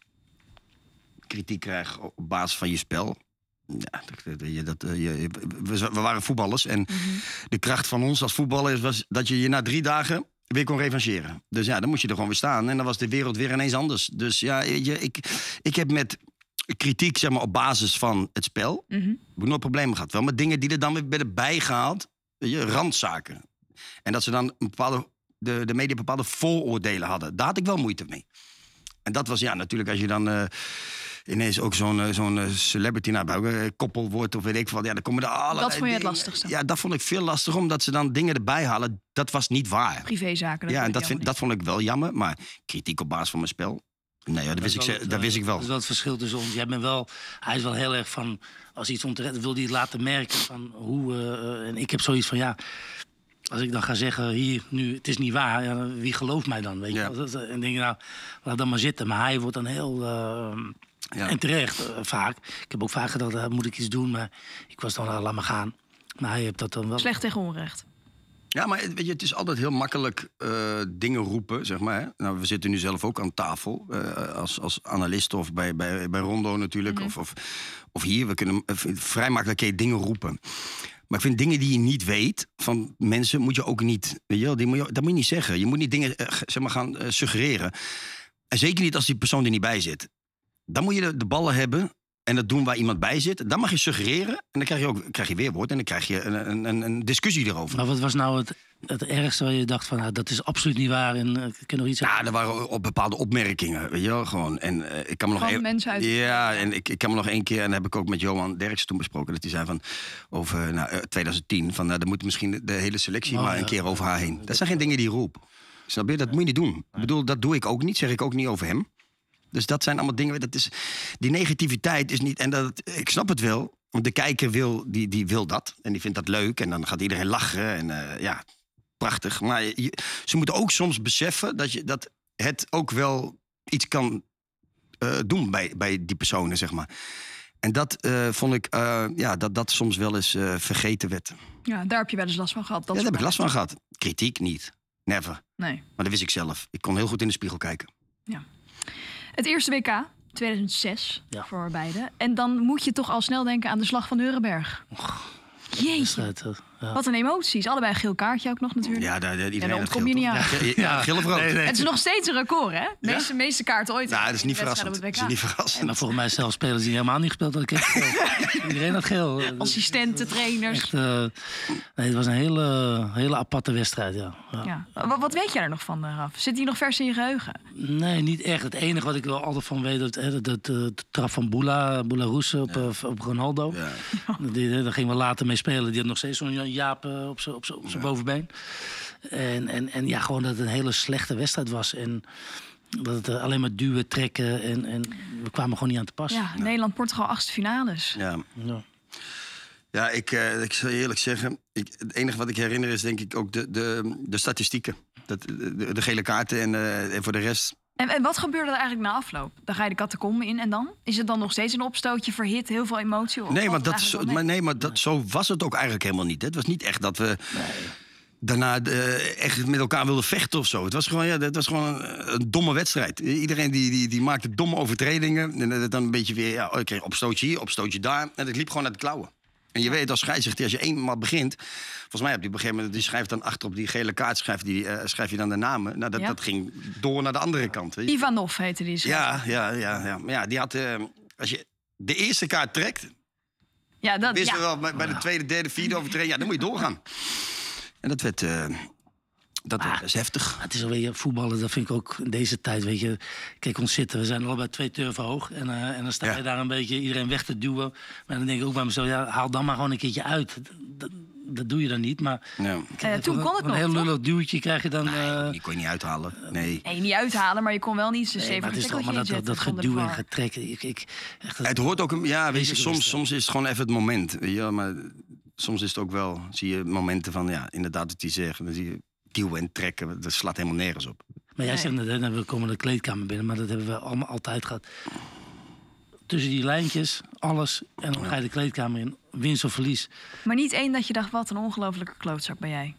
kritiek krijgt op basis van je spel... Ja, dat, dat, je, we, we waren voetballers en mm-hmm. de kracht van ons als voetballers was dat je je na drie dagen weer kon revancheren. Dus ja, dan moest je er gewoon weer staan en dan was de wereld weer ineens anders. Dus ja, je, ik, ik heb met kritiek zeg maar, op basis van het spel mm-hmm. nooit problemen gehad. Wel met dingen die er dan weer werden bijgehaald, weet je, randzaken. En dat ze dan een bepaalde, de, de media bepaalde vooroordelen hadden. Daar had ik wel moeite mee. En dat was ja, natuurlijk als je dan... Uh, ineens ook zo'n, zo'n celebrity naar buiten koppel wordt of weet ik wat. Ja, dan komen er alle. Dat vond je het lastigste? Ja, dat vond ik veel lastiger, omdat ze dan dingen erbij halen. Dat was niet waar. Privézaken. Dat ja, en dat, vind, dat vond ik wel jammer. Maar kritiek op basis van mijn spel, nee, ja, dat, wist ik, het, dat wist ik wel. Dat is wel het verschil tussen ons. Jij bent wel, hij is wel heel erg van, als iets onterecht wil hij het laten merken van hoe. Uh, en ik heb zoiets van ja. Als ik dan ga zeggen, hier, nu, het is niet waar, ja, wie gelooft mij dan? Weet je? Ja. En denk je, nou, laat dan maar zitten. Maar hij wordt dan heel... Uh, ja. En terecht, uh, vaak. Ik heb ook vaak gedacht, uh, moet ik iets doen? Maar ik was dan, uh, laat maar gaan. Maar hij heeft dat dan wel... Slecht tegen onrecht. Ja, maar weet je, het is altijd heel makkelijk uh, dingen roepen, zeg maar. Hè? Nou, we zitten nu zelf ook aan tafel, uh, als, als analisten of bij, bij, bij Rondo natuurlijk. Mm-hmm. Of, of, of hier, we kunnen uh, vrij makkelijk dingen roepen. Maar ik vind dingen die je niet weet van mensen moet je ook niet, weet je wel, die moet je, dat moet je niet zeggen. Je moet niet dingen uh, zeg maar gaan uh, suggereren. En zeker niet als die persoon er niet bij zit. dan moet je de, de ballen hebben en dat doen waar iemand bij zit. Dan mag je suggereren en dan krijg je ook krijg je weerwoord en dan krijg je een, een, een discussie erover. Maar wat was nou het, het ergste waar je dacht van, nou, dat is absoluut niet waar en uh, ik kan nog iets Ja, zeggen? er waren op bepaalde opmerkingen, weet je wel, gewoon. En uh, ik kan me nog Van één- mensen uit- Ja, en ik, ik kan me nog één keer, en dat heb ik ook met Johan Derksen toen besproken, dat hij zei van over nou, uh, twintig tien, van nou, dan moet misschien de hele selectie Oh, maar ja. een keer over haar heen. Dat zijn geen dingen die je roept. Snap je? Dat moet je niet doen. Ik bedoel, dat doe ik ook niet, zeg ik ook niet over hem. Dus dat zijn allemaal dingen, dat is, die negativiteit is niet, en dat, ik snap het wel, want de kijker wil, die, die wil dat, en die vindt dat leuk, en dan gaat iedereen lachen, en uh, ja, prachtig. Maar je, ze moeten ook soms beseffen dat, je, dat het ook wel iets kan uh, doen bij, bij die personen, zeg maar. En dat uh, vond ik, uh, ja, dat dat soms wel eens uh, vergeten werd. Ja, daar heb je wel eens last van gehad. Dat Ja, daar heb ik soort last van gehad. Kritiek niet. Never. Nee. Maar dat wist ik zelf. Ik kon heel goed in de spiegel kijken. Het eerste W K, tweeduizend zes, Ja. voor beide. En dan moet je toch al snel denken aan de slag van Nuremberg. Jeetje, Wedstrijd, uh, ja. wat een emoties. Allebei een geel kaartje ook nog natuurlijk. Ja, daar, daar, iedereen daar had ontkom je geel, niet toch? aan. Ja, ja, geel of rood? Nee, nee. Het is nog steeds een record, hè? De meeste, meeste kaarten ooit. Nou, dat is in niet de wedstrijd verrassend. op Dat het is W K. niet verrassend. Maar volgens mij zelfs spelers die helemaal niet gespeeld hadden, kreeg geel. Iedereen had geel. Assistenten, trainers. Echt, uh, nee, het was een hele, hele aparte wedstrijd, ja. ja. Ja. Wat, wat weet jij er nog van, uh, Raf? Zit die nog vers in je geheugen? Nee, niet echt. Het enige wat ik wel altijd van weet, dat, hè, dat, dat uh, de trap van Boula, Boula Roes op, uh, op Ronaldo. Ja. Die, daar gingen we later mee spelen. Die had nog steeds zo'n Jaap uh, op zijn op z'n- op z'n bovenbeen. En, en, en ja, gewoon dat het een hele slechte wedstrijd was. En dat het uh, alleen maar duwen, trekken. En, en we kwamen gewoon niet aan te pas. Ja, Nederland-Portugal, achtste finales. Ja. Ja. Ja, ik, uh, ik zal je eerlijk zeggen. Ik, het enige wat ik herinner is denk ik ook de, de, de statistieken. Dat, de, de gele kaarten en, uh, en voor de rest. En, en wat gebeurde er eigenlijk na afloop? Dan ga je de catacombe in en dan? Is het dan nog steeds een opstootje, verhit, heel veel emotie? Of Nee, valt maar, het dat, eigenlijk zo, wel mee? maar, nee, maar dat, zo was het ook eigenlijk helemaal niet. Hè. Het was niet echt dat we daarna uh, echt met elkaar wilden vechten of zo. Het was gewoon, ja, het was gewoon een, een domme wedstrijd. Iedereen die, die, die maakte domme overtredingen. En dan een beetje weer, ja, oh, ik kreeg opstootje hier, opstootje daar. En het liep gewoon uit de klauwen. En je weet als scheidsrechter, als je eenmaal begint. Volgens mij heb je op een gegeven moment, die schrijft dan achter op die gele kaart, schrijft die, uh, schrijf je dan de namen. Nou, dat, Ja. dat ging door naar de andere kant. Weet je. Ivanov heette die. Ja, ja, ja, ja. Maar ja, die had, uh, als je de eerste kaart trekt, ja, dat, wisten ja. we wel, bij bij de tweede, derde, vierde overtreding, ja, dan moet je doorgaan. En dat werd, uh, dat werd best heftig. Het is alweer voetballen, dat vind ik ook in deze tijd, weet je. Kijk ons zitten, we zijn allebei twee turven hoog. En, uh, en dan sta je Ja. daar een beetje iedereen weg te duwen. Maar dan denk ik ook bij mezelf, ja, haal dan maar gewoon een keertje uit. Dat, dat doe je dan niet, maar... Ja. Eh, toen kon het een nog, heel toch? lullig duwtje krijg je dan... uh, Die kon je niet uithalen. Nee. Nee, niet uithalen, maar je kon wel niet zo nee, stevig maar het is toch allemaal dat, dat, dat geduw en getrekken. Ik, ik, echt, dat- Het hoort ook, een- ja, weet je, Vreselijk soms, was het. soms is het gewoon even het moment. Weet je, wel, maar soms is het ook wel, zie je momenten van, ja, inderdaad, wat die zeggen. Dan zie je duwen en trekken, dat slaat helemaal nergens op. Maar jij Nee. zegt net, hè, we komen de kleedkamer binnen, maar dat hebben we allemaal altijd gehad. Tussen die lijntjes, alles, en dan ga je de kleedkamer in, winst of verlies. Maar niet één dat je dacht, wat een ongelofelijke klootzak ben jij.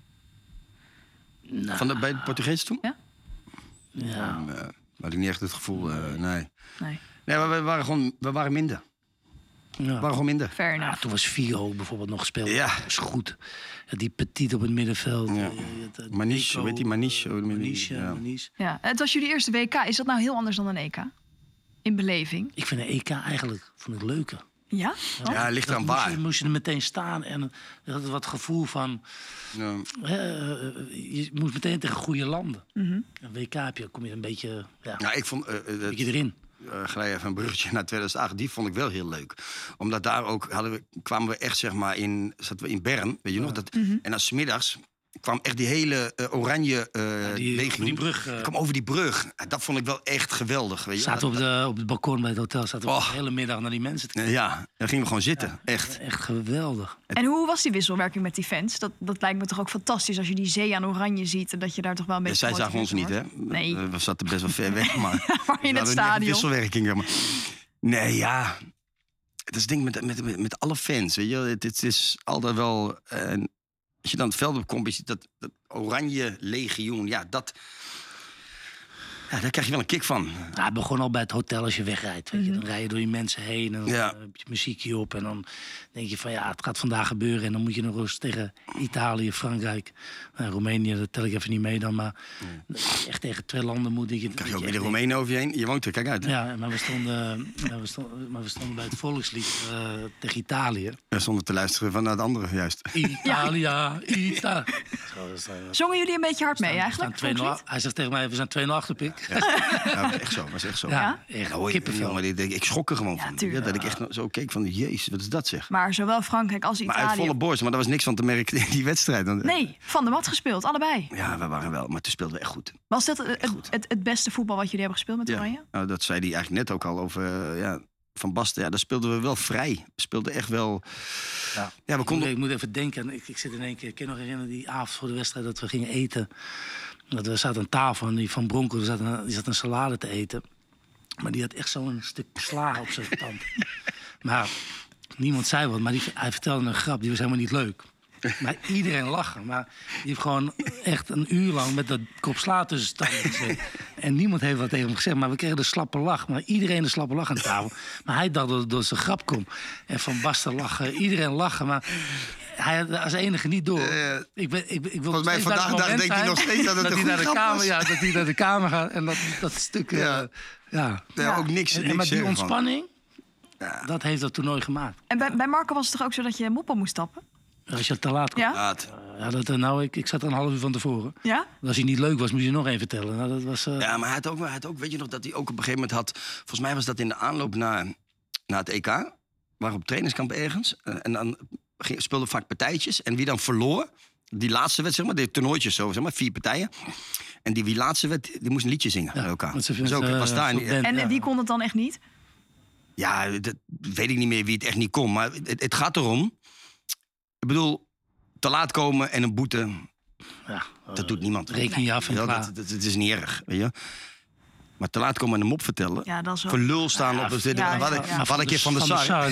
Nou, Van de, bij de Portugees toen? Ja? ja. Uh, had ik niet echt het gevoel, uh, nee. Nee, Nee, maar we waren gewoon, we waren minder. Ja. We waren gewoon minder. fair Ja, enough. toen was Figo bijvoorbeeld nog gespeeld. Ja. Dat was goed. Ja, die petit op het middenveld. Ja. eh, het, eh, Maniche, Deco, hoe heet die? Maniche? eh, Oh, die- Maniche, ja. Maniche. Ja, het was jullie eerste W K. Is dat nou heel anders dan een E K? In beleving? Ik vind een E K eigenlijk vond ik leuker. Ja? Want? Ja, ligt Dan eraan moest waar. je, moest je er meteen staan en je had wat gevoel van... Ja. hè, eh, je moest meteen tegen goede landen. Mhm. Een W K heb je, kom je een beetje, ja, Ja, ik vond, uh, uh, een dat- beetje erin. uh, gelijk even een bruggetje naar tweeduizend acht, die vond ik wel heel leuk. Omdat daar ook hadden we, kwamen we echt, zeg maar, in, zaten we in Bern, weet je nog? Dat, Mhm. En dan 's middags kwam echt die hele uh, oranje uh, die- legioen. die brug, uh, Die kwam over die brug. Ja, dat vond ik wel echt geweldig, weet je. Zaten op, de, op het balkon bij het hotel, zaten we Oh. de hele middag naar die mensen te Uh, ja, dan gingen we gewoon zitten, echt. Echt geweldig. En hoe was die wisselwerking met die fans? Dat, dat lijkt me toch ook fantastisch als je die zee aan oranje ziet... en dat je daar toch wel een Ja, beetje... zij zagen ons niet, hè? gemotiveerd wordt. Nee, We, we zaten best wel ver weg, maar... maar in we het hadden niet echt stadion. wisselwerking, zeg maar. Nee, ja. Het is het ding met, met, met, met alle fans, weet je. Het, het is altijd wel... Uh, als je dan het veld op komt, is dat, dat oranje legioen, ja, dat... Ja, daar krijg je wel een kick van. Ja, het begon al bij het hotel als je wegrijdt. Weet je. Dan rij je door je mensen heen en dan Ja. uh, heb je muziekje op. En dan denk je van ja, het gaat vandaag gebeuren. En dan moet je nog eens tegen Italië, Frankrijk, uh, Roemenië. Dat tel ik even niet mee dan. Maar ja. echt tegen twee landen moet ik... Dan krijg je ook weer de Roemenen over je heen. Je woont er, kijk uit. Ja, maar we stonden, maar we stonden, maar we stonden bij het volkslied uh, tegen Italië. Ja, zonder te luisteren van naar het andere, juist. Italia, Italia. Zongen jullie een beetje hard mee We eigenlijk? staan twee nul. volkslied? Hij zegt tegen mij, we zijn twee nul achter, Pik. Ja, dat was echt zo. Was echt zo. Ja, echt Nou, hoor je, kippenvel. jongen, ik, ik schrok er gewoon Ja, van. tuurlijk. Ja, dat ik echt zo keek van, jezus, wat is dat zeg. Maar zowel Frankrijk als Maar uit Italië. volle borst, maar daar was niks van te merken in die wedstrijd. Want, Nee, van de mat gespeeld, allebei. Ja, we waren wel, maar toen speelden we echt goed. Was dat het, het, het, het beste voetbal wat jullie hebben gespeeld met Ja. Oranje? Nou, dat zei hij eigenlijk net ook al over uh, ja, Van Basten. Ja, daar speelden we wel vrij. We speelden echt wel... Ja. Ja, we konden... Ik moet even denken. Ik, ik zit in één keer. Ik kan nog herinneren die avond voor de wedstrijd dat we gingen eten. Dat we zaten aan tafel en die Van Bronkel die zat, een, die zat een salade te eten. Maar die had echt zo'n stuk sla op zijn tand. Maar niemand zei wat. Maar die, hij vertelde een grap. Die was helemaal niet leuk. Maar iedereen lachen. Maar die heeft gewoon echt een uur lang met dat kop sla tussen zijn tanden gezeten. En niemand heeft wat tegen hem gezegd. Maar we kregen de slappe lach. Maar iedereen de slappe lach aan tafel. Maar hij dacht dat het door zijn grap komt. En Van Basten lachen. Iedereen lachen. Maar hij had als enige niet door. Uh, ik ben, ik, ik wil volgens mij vandaag dag denkt hij nog steeds dat het dat een hij goede naar de grap kamer, was. ja, dat hij naar de kamer gaat. En dat, dat stuk... Uh, Ja. ja. Ja, ook niks, En, niks en maar die zeggen van. ontspanning, Ja. dat heeft dat toernooi gemaakt. En bij, bij Marco was het toch ook zo dat je moppen moest stappen? Als je te laat kwam. Ja? Ja, het- Ja, dat, uh, nou, ik, ik zat er een half uur van tevoren. Ja? Als hij niet leuk was, moest je nog één vertellen. Nou, dat was, uh, ja, maar hij had, ook, hij had ook, weet je nog, dat hij ook op een gegeven moment had... Volgens mij was dat in de aanloop naar, naar het E K. We waren op trainingskamp ergens. Uh, en dan ging, speelden vaak partijtjes. En wie dan verloor, die laatste wedstrijd, zeg maar, de toernooitjes zo, zeg maar, vier partijen. En die wie laatste werd, die moest een liedje zingen ja, bij elkaar. want ze Dus vindt, ook, uh, was daar soort niet- band, En ja. wie kon het dan echt niet? Ja, dat weet ik niet meer wie het echt niet kon. Maar het, het gaat erom... Ik bedoel, te laat komen en een boete... Ja, Dat uh, doet niemand. Reken je af en Ja, klaar. dat, dat, dat is niet erg, weet je. Maar te laat komen en een mop vertellen. Ja, dat is wel... Voor lul staan Ja, op de... ja, wat ja, ik, ja. wat ik je van de Sar. Sar.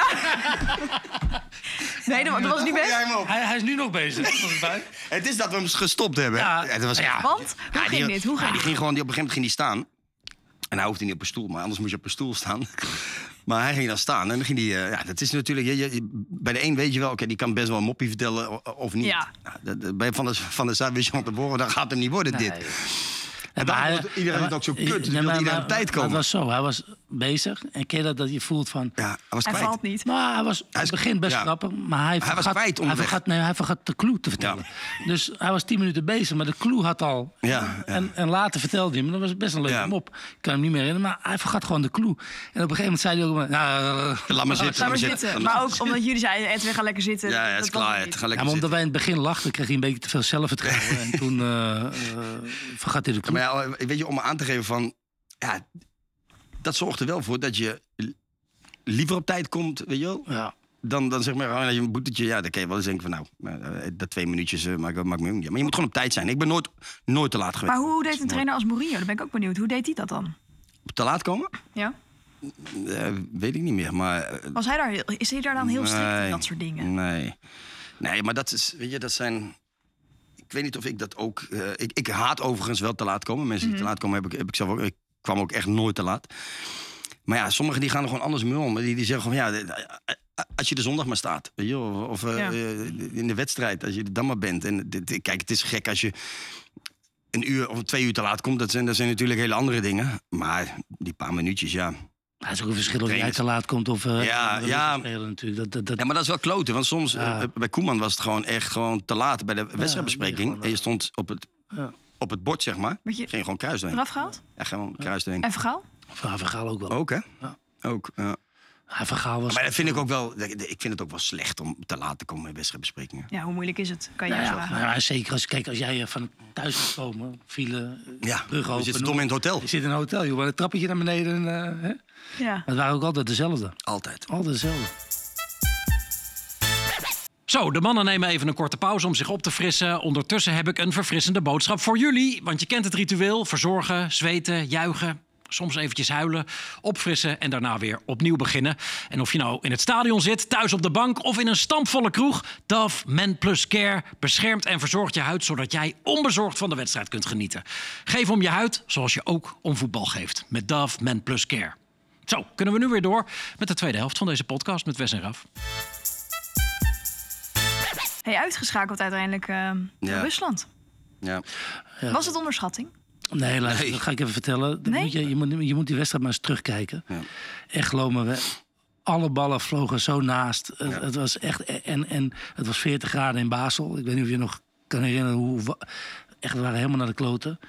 Nee, dat, dat was niet best. hij, hij is nu nog bezig. volgens mij. Het is dat we hem geschtopt hebben. Ja, Het was, ja. Want? Hoe Ja, ging die, dit? Hoe ja, ging die dit? ging gewoon, die op een gegeven moment ging die staan. En hij hoefde niet op een stoel, maar anders moest je op een stoel staan. Maar hij ging dan staan. En dan ging hij... Ja, dat is natuurlijk... Je, je, bij de een weet je wel, oké, die kan best wel een moppie vertellen o- of niet. Ja. Nou, dat- dat- bij Van de, van de Sar wist je van tevoren, dan gaat het niet worden, dit. Nee. En maar dan hij- wordt iedereen het ook zo kut. Dus Nee, wilde maar- iedereen maar- op tijd maar komen. Het was zo, hij was bezig. En ken je dat, dat je voelt van... Ja, hij was Hij kwijt. valt niet. Nou, hij was Hij aan is- het begin best ja. grappig, maar hij, was vergat, kwijt hij, onderweg. vergat, nee, hij vergat de clue te vertellen. Dus hij was tien minuten bezig, maar de clue had al... Ja, ja. En, en later vertelde hij hem, dat was best een leuke Ja. mop. Ik kan hem niet meer herinneren, maar hij vergat gewoon de clue. En op een gegeven moment zei hij ook... maar, Nou, uh, Laat maar zitten. Laat maar zitten. zitten. Maar ook omdat jullie zeiden, Edwin, ga lekker zitten. Ja, ja, het Dat is was klaar. het Het niet. gaat ja, lekker maar omdat zitten. wij in het begin lachten, kreeg hij een beetje te veel zelfvertrouwen. En toen uh, uh, vergat hij de clue. Maar ja, weet je, om me aan te geven van... Ja, dat zorgt er wel voor dat je liever op tijd komt, weet je wel. Ja. Dan, dan zeg maar, als je een boetetje... Ja, dan kan je wel eens denken van, nou, uh, dat twee minuutjes uh, maakt maak me ook niet. Maar je moet gewoon op tijd zijn. Ik ben nooit, nooit te laat geweest. Maar hoe deed een Nooit. trainer als Mourinho? Daar ben ik ook benieuwd. Hoe deed hij dat dan? Te laat komen? Ja? Uh, weet ik niet meer, maar... uh, Was hij daar, heel- is hij daar dan heel strikt in nee, dat soort dingen? Nee. Nee, maar dat is, weet je, dat zijn... Ik weet niet of ik dat ook... Uh, ik, ik haat overigens wel te laat komen. Mensen die te laat komen, heb ik, heb ik zelf ook... Ik kwam ook echt nooit te laat. Maar ja, sommigen die gaan er gewoon anders mee om. Die, die zeggen gewoon, ja, als je de zondag maar staat. Weet je, of of uh, Ja. in de wedstrijd, als je er dan maar bent. En dit, kijk, het is gek als je een uur of twee uur te laat komt. Dat zijn, dat zijn natuurlijk hele andere dingen. Maar die paar minuutjes, ja... Het is ook een verschil of jij Trainers. te laat komt of... Uh, Ja, de ja. spelen natuurlijk. Dat, dat, dat, Ja, maar dat is wel kloten. Want soms, Ja. eh, bij Koeman was het gewoon echt gewoon te laat bij de wedstrijdbespreking. gewoon, En je stond op het, Ja. op het bord, zeg maar. Werd je Ging gewoon kruis doorheen. eraf gehaald? Ja, gewoon kruis doorheen. En Vergaal? Van Vergaal ook wel. Ook, hè? Ja. Ook, ja. Ja, Vergaal was... Maar dat vind ik ook wel... Ik vind het ook wel slecht om te laat te komen in wedstrijdbesprekingen. Ja, hoe moeilijk is het? Kan je Nou je ja, vragen. nou ja, zeker als, kijk, als jij eh, van thuis moet komen, file, Ja, brug je open. zit noem- dom in het hotel. Je zit in een hotel, joh, maar een trappetje naar beneden. En, uh, hè? Ja. Maar het waren ook altijd dezelfde. Altijd. Altijd dezelfde. Zo, de mannen nemen even een korte pauze om zich op te frissen. Ondertussen heb ik een verfrissende boodschap voor jullie. Want je kent het ritueel. Verzorgen, zweten, juichen. Soms eventjes huilen, opfrissen en daarna weer opnieuw beginnen. En of je nou in het stadion zit, thuis op de bank of in een stampvolle kroeg... Dove Men Plus Care beschermt en verzorgt je huid... zodat jij onbezorgd van de wedstrijd kunt genieten. Geef om je huid zoals je ook om voetbal geeft. Met Dove Men Plus Care. Zo, kunnen we nu weer door met de tweede helft van deze podcast met Wes en Raf. Hey, uitgeschakeld uiteindelijk uh, door Ja. Rusland. Ja. Was het onderschatting? Nee, luister, Nee. dat ga ik even vertellen. Dan Nee? Moet je, je, moet, je moet die wedstrijd maar eens terugkijken. Ja. Echt, geloof me, we, alle ballen vlogen zo naast. Het, het was echt, en, en het was veertig graden in Basel. Ik weet niet of je nog kan herinneren hoe... wa- Echt, we waren helemaal naar de kloten.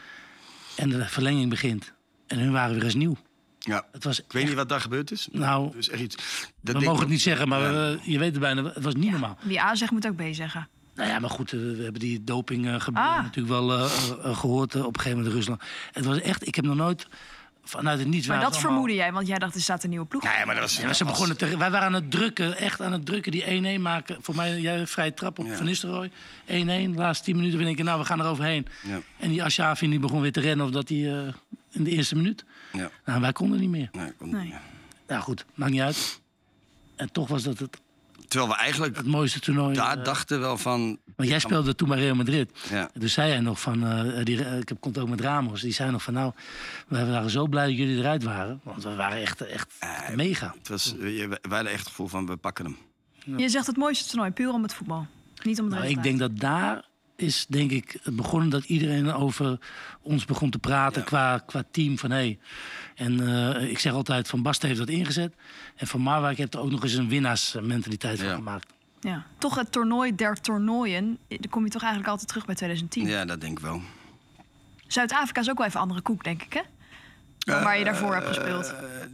En de verlenging begint. En hun waren weer eens nieuw. Ja. Het was Ik weet niet wat daar gebeurd is. Nou, Dus echt iets. Dat we denk mogen ik- het niet zeggen, maar Ja. we- je weet het bijna. Het was niet normaal. Wie A zegt moet ook B zeggen. Nou ja, maar goed, eh, we hebben die doping eh, gebeuren Ah. natuurlijk wel eh, eh, gehoord eh, op een gegeven moment in Rusland. Het was echt, ik heb nog nooit vanuit het niets... Maar waren dat ze allemaal- vermoedde jij, want jij dacht er staat een nieuwe ploeg. Ja, maar dat was. Ja, maar ze begonnen te, wij waren aan het drukken, echt aan het drukken, die één-één maken. Voor mij, jij vrije trap op Ja. Van Nistelrooy. één-één, de laatste tien minuten vind ik, nou, we gaan er overheen. Ja. En die Ashafi die begon weer te rennen, of dat hij eh, in de eerste minuut. Ja. Nou, wij konden niet meer. Nee, kon- Nee. ja. Nou goed, maakt niet uit. En toch was dat het, Terwijl we eigenlijk het mooiste toernooi. daar eh, dachten wel van. Want jij speelde toen bij Real Madrid. Ja. Dus zei hij nog van, eh, die, eh, ik heb contact met Ramos, die zei nog van nou, we waren zo blij dat jullie eruit waren. Want we waren echt, echt Eh, mega. Het was, we wij hadden echt het gevoel van we pakken hem. Je zegt het mooiste toernooi, puur om het voetbal. Niet om de Nou, ik resultaten. denk dat daar is denk ik het begonnen dat iedereen over ons begon te praten Ja. qua, qua team van hé. Hey. En eh, ik zeg altijd Van Basten heeft dat ingezet. En Van Marwijk heeft er ook nog eens een winnaarsmentaliteit van Ja. gemaakt. Ja. Toch het toernooi der toernooien. Daar kom je toch eigenlijk altijd terug bij twintig tien. Ja, dat denk ik wel. Zuid-Afrika is ook wel even andere koek, denk ik, hè? Dan waar je daarvoor hebt gespeeld.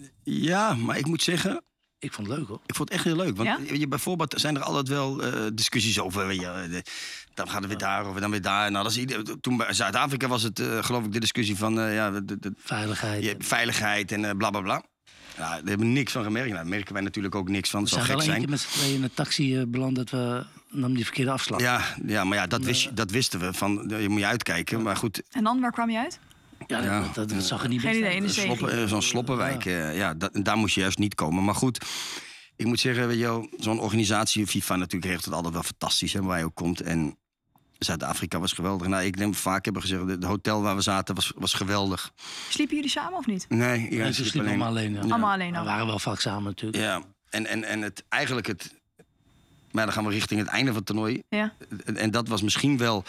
Ja, maar ik moet zeggen, Ik vond het leuk hoor. ik vond het echt heel leuk. Want Ja? je, bijvoorbeeld zijn er altijd wel eh, discussies over. Weet je, de- dan gaat het weer daar of dan weer daar. Nou, dat is ieder, toen bij Zuid-Afrika was het, eh, geloof ik, de discussie van eh, ja, de, de, Veiligheid. je- veiligheid en eh, bla bla bla. Ja, daar hebben we niks van gemerkt. Nou, daar merken wij natuurlijk ook niks van. Het We zou zijn gek wel één zijn. keer met z'n tweeën in een taxi eh, beland dat we nam die verkeerde afslag. Ja, ja, maar ja, dat, wist, je- dat wisten we. Van, je moet je uitkijken. Maar goed, En dan, waar kwam je uit? Ja, Ja. dat, dat, dat zag er niet Geen best idee, uit. in de Een zee. sloppen- eh, zo'n sloppenwijk, eh, ja, dat, daar moest je juist niet komen. Maar goed, ik moet zeggen, weet je wel, zo'n organisatie, FIFA natuurlijk, regelt het altijd wel fantastisch, hè, waar je ook komt. En Zuid-Afrika was geweldig. Nou, ik denk vaak hebben gezegd, het hotel waar we zaten was, was geweldig. Sliepen jullie samen of niet? Nee, Nee, iedereen ze sliep sliepen allemaal alleen. Ja. Allemaal alleen We al. waren wel vaak samen natuurlijk. Ja, en, en, en het, eigenlijk het... Maar dan gaan we richting het einde van het toernooi. Ja. En, en dat was misschien wel...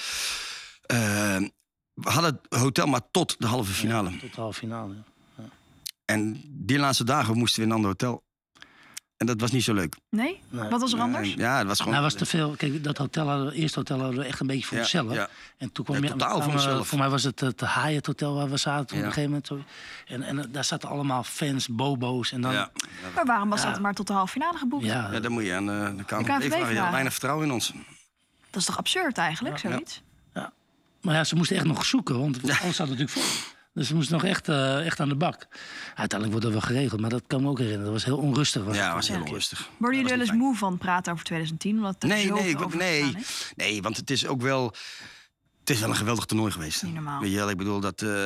eh, we hadden het hotel maar tot de halve finale. Ja, tot de halve finale. ja. En die laatste dagen moesten we in een ander hotel. En dat was niet zo leuk. Nee? Nee. Wat was er anders? Eh, ja, het was gewoon... Nou, was te veel. Kijk, dat hotel hadden we, eerste hotel hadden we echt een beetje voor Ja, onszelf. ja. En toen kwam Ja, je totaal voor kwamen we- onszelf. Voor mij was het het Hyatt Hotel waar we zaten toen Ja. op een gegeven moment. Zo. En, en eh, daar zaten allemaal fans, bobo's. En dan, Ja. ja. Maar waarom was Ja. dat maar tot de halve finale geboekt? Ja, dan moet je aan eh, de K De K N N V V vragen. Ja, vragen. weinig vertrouwen in ons. Dat is toch absurd eigenlijk, Ja. zoiets? Maar ja, ze moesten echt nog zoeken, want alles zat natuurlijk vol. Dus ze moesten nog echt, eh, echt aan de bak. Uiteindelijk wordt dat wel geregeld, maar dat kan me ook herinneren. Dat was heel onrustig. Was Ja, het. was heel Ja. onrustig. Worden jullie Dat wel was eens niet moe van praten over twintig tien? Omdat er Nee, zoveel nee, ik, over nee, gegaan is? nee, want het is ook wel... Het is wel een geweldig toernooi geweest. Niet normaal. Weet je wel, ik bedoel dat... eh,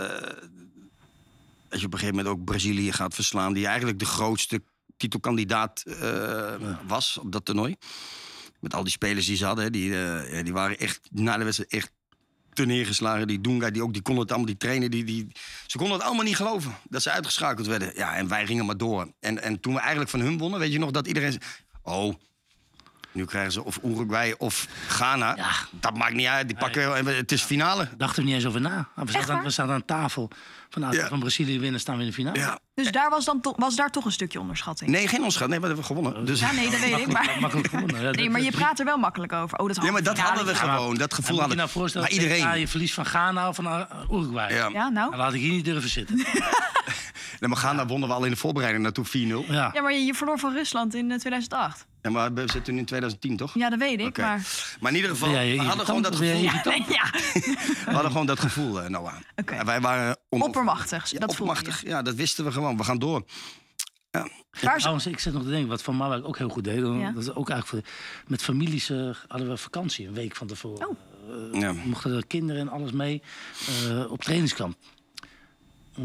als je op een gegeven moment ook Brazilië gaat verslaan... die eigenlijk de grootste titelkandidaat eh, was op dat toernooi. Met al die spelers die ze hadden, hè, die, eh, ja, die waren echt na de wedstrijd echt te neergeslagen. Die Dunga, die ook, die konden het allemaal, die trainen, die, die, ze konden het allemaal niet geloven dat ze uitgeschakeld werden. Ja, en wij gingen maar door. En, en toen we eigenlijk van hun wonnen, weet je nog dat iedereen zei, oh, nu krijgen ze of Uruguay of Ghana. Ja. Dat maakt niet uit, die pakken wel. En we- het is finale. Dachten we niet eens over na. We zaten, aan, waar? we zaten aan tafel. Van, nou, als we Ja. van Brazilië winnen, staan we in de finale. Ja. Dus daar was, dan toch, was daar toch een stukje onderschatting? Nee, geen onschat. Nee, we hebben gewonnen. Dus, Ja, nee, dat weet ik. Makkelijk, Maar, makkelijk gewonnen. Ja, nee, dat- maar je dat- praat er wel makkelijk over. Oh, dat ja, maar dat halve hadden we finale. gewoon. Dat En gevoel moet je hadden nou voorstellen, maar iedereen. Ja, je verliest van Ghana of van uh, Uruguay. Ja. Ja, nou. Dan laat ik hier niet durven zitten. Nee, maar Ghana wonnen we al in de voorbereiding naartoe vier nul. Ja. Ja, maar je, je verloor van Rusland in eh, tweeduizend acht. Ja, maar we zitten nu in twintig tien, toch? Ja, dat weet ik, Oké. maar... Maar in ieder geval, Ben jij we hadden gewoon dat irritant? gevoel. Ben jij Ja, nee, ja. We hadden gewoon dat gevoel, eh, Noah. Oké. En wij waren on- Oppermachtig, Ja, dat voelde je. oppermachtig. Ja, dat wisten we gewoon. We gaan door. Waar ze- Trouwens, ik zit nog te denken, wat Van Marwijk ook heel goed deed. Ja. Dat is ook eigenlijk voor, met families eh, hadden we vakantie een week van tevoren. Oh. Eh, Ja. mochten de kinderen en alles mee eh, op trainingskamp. En dan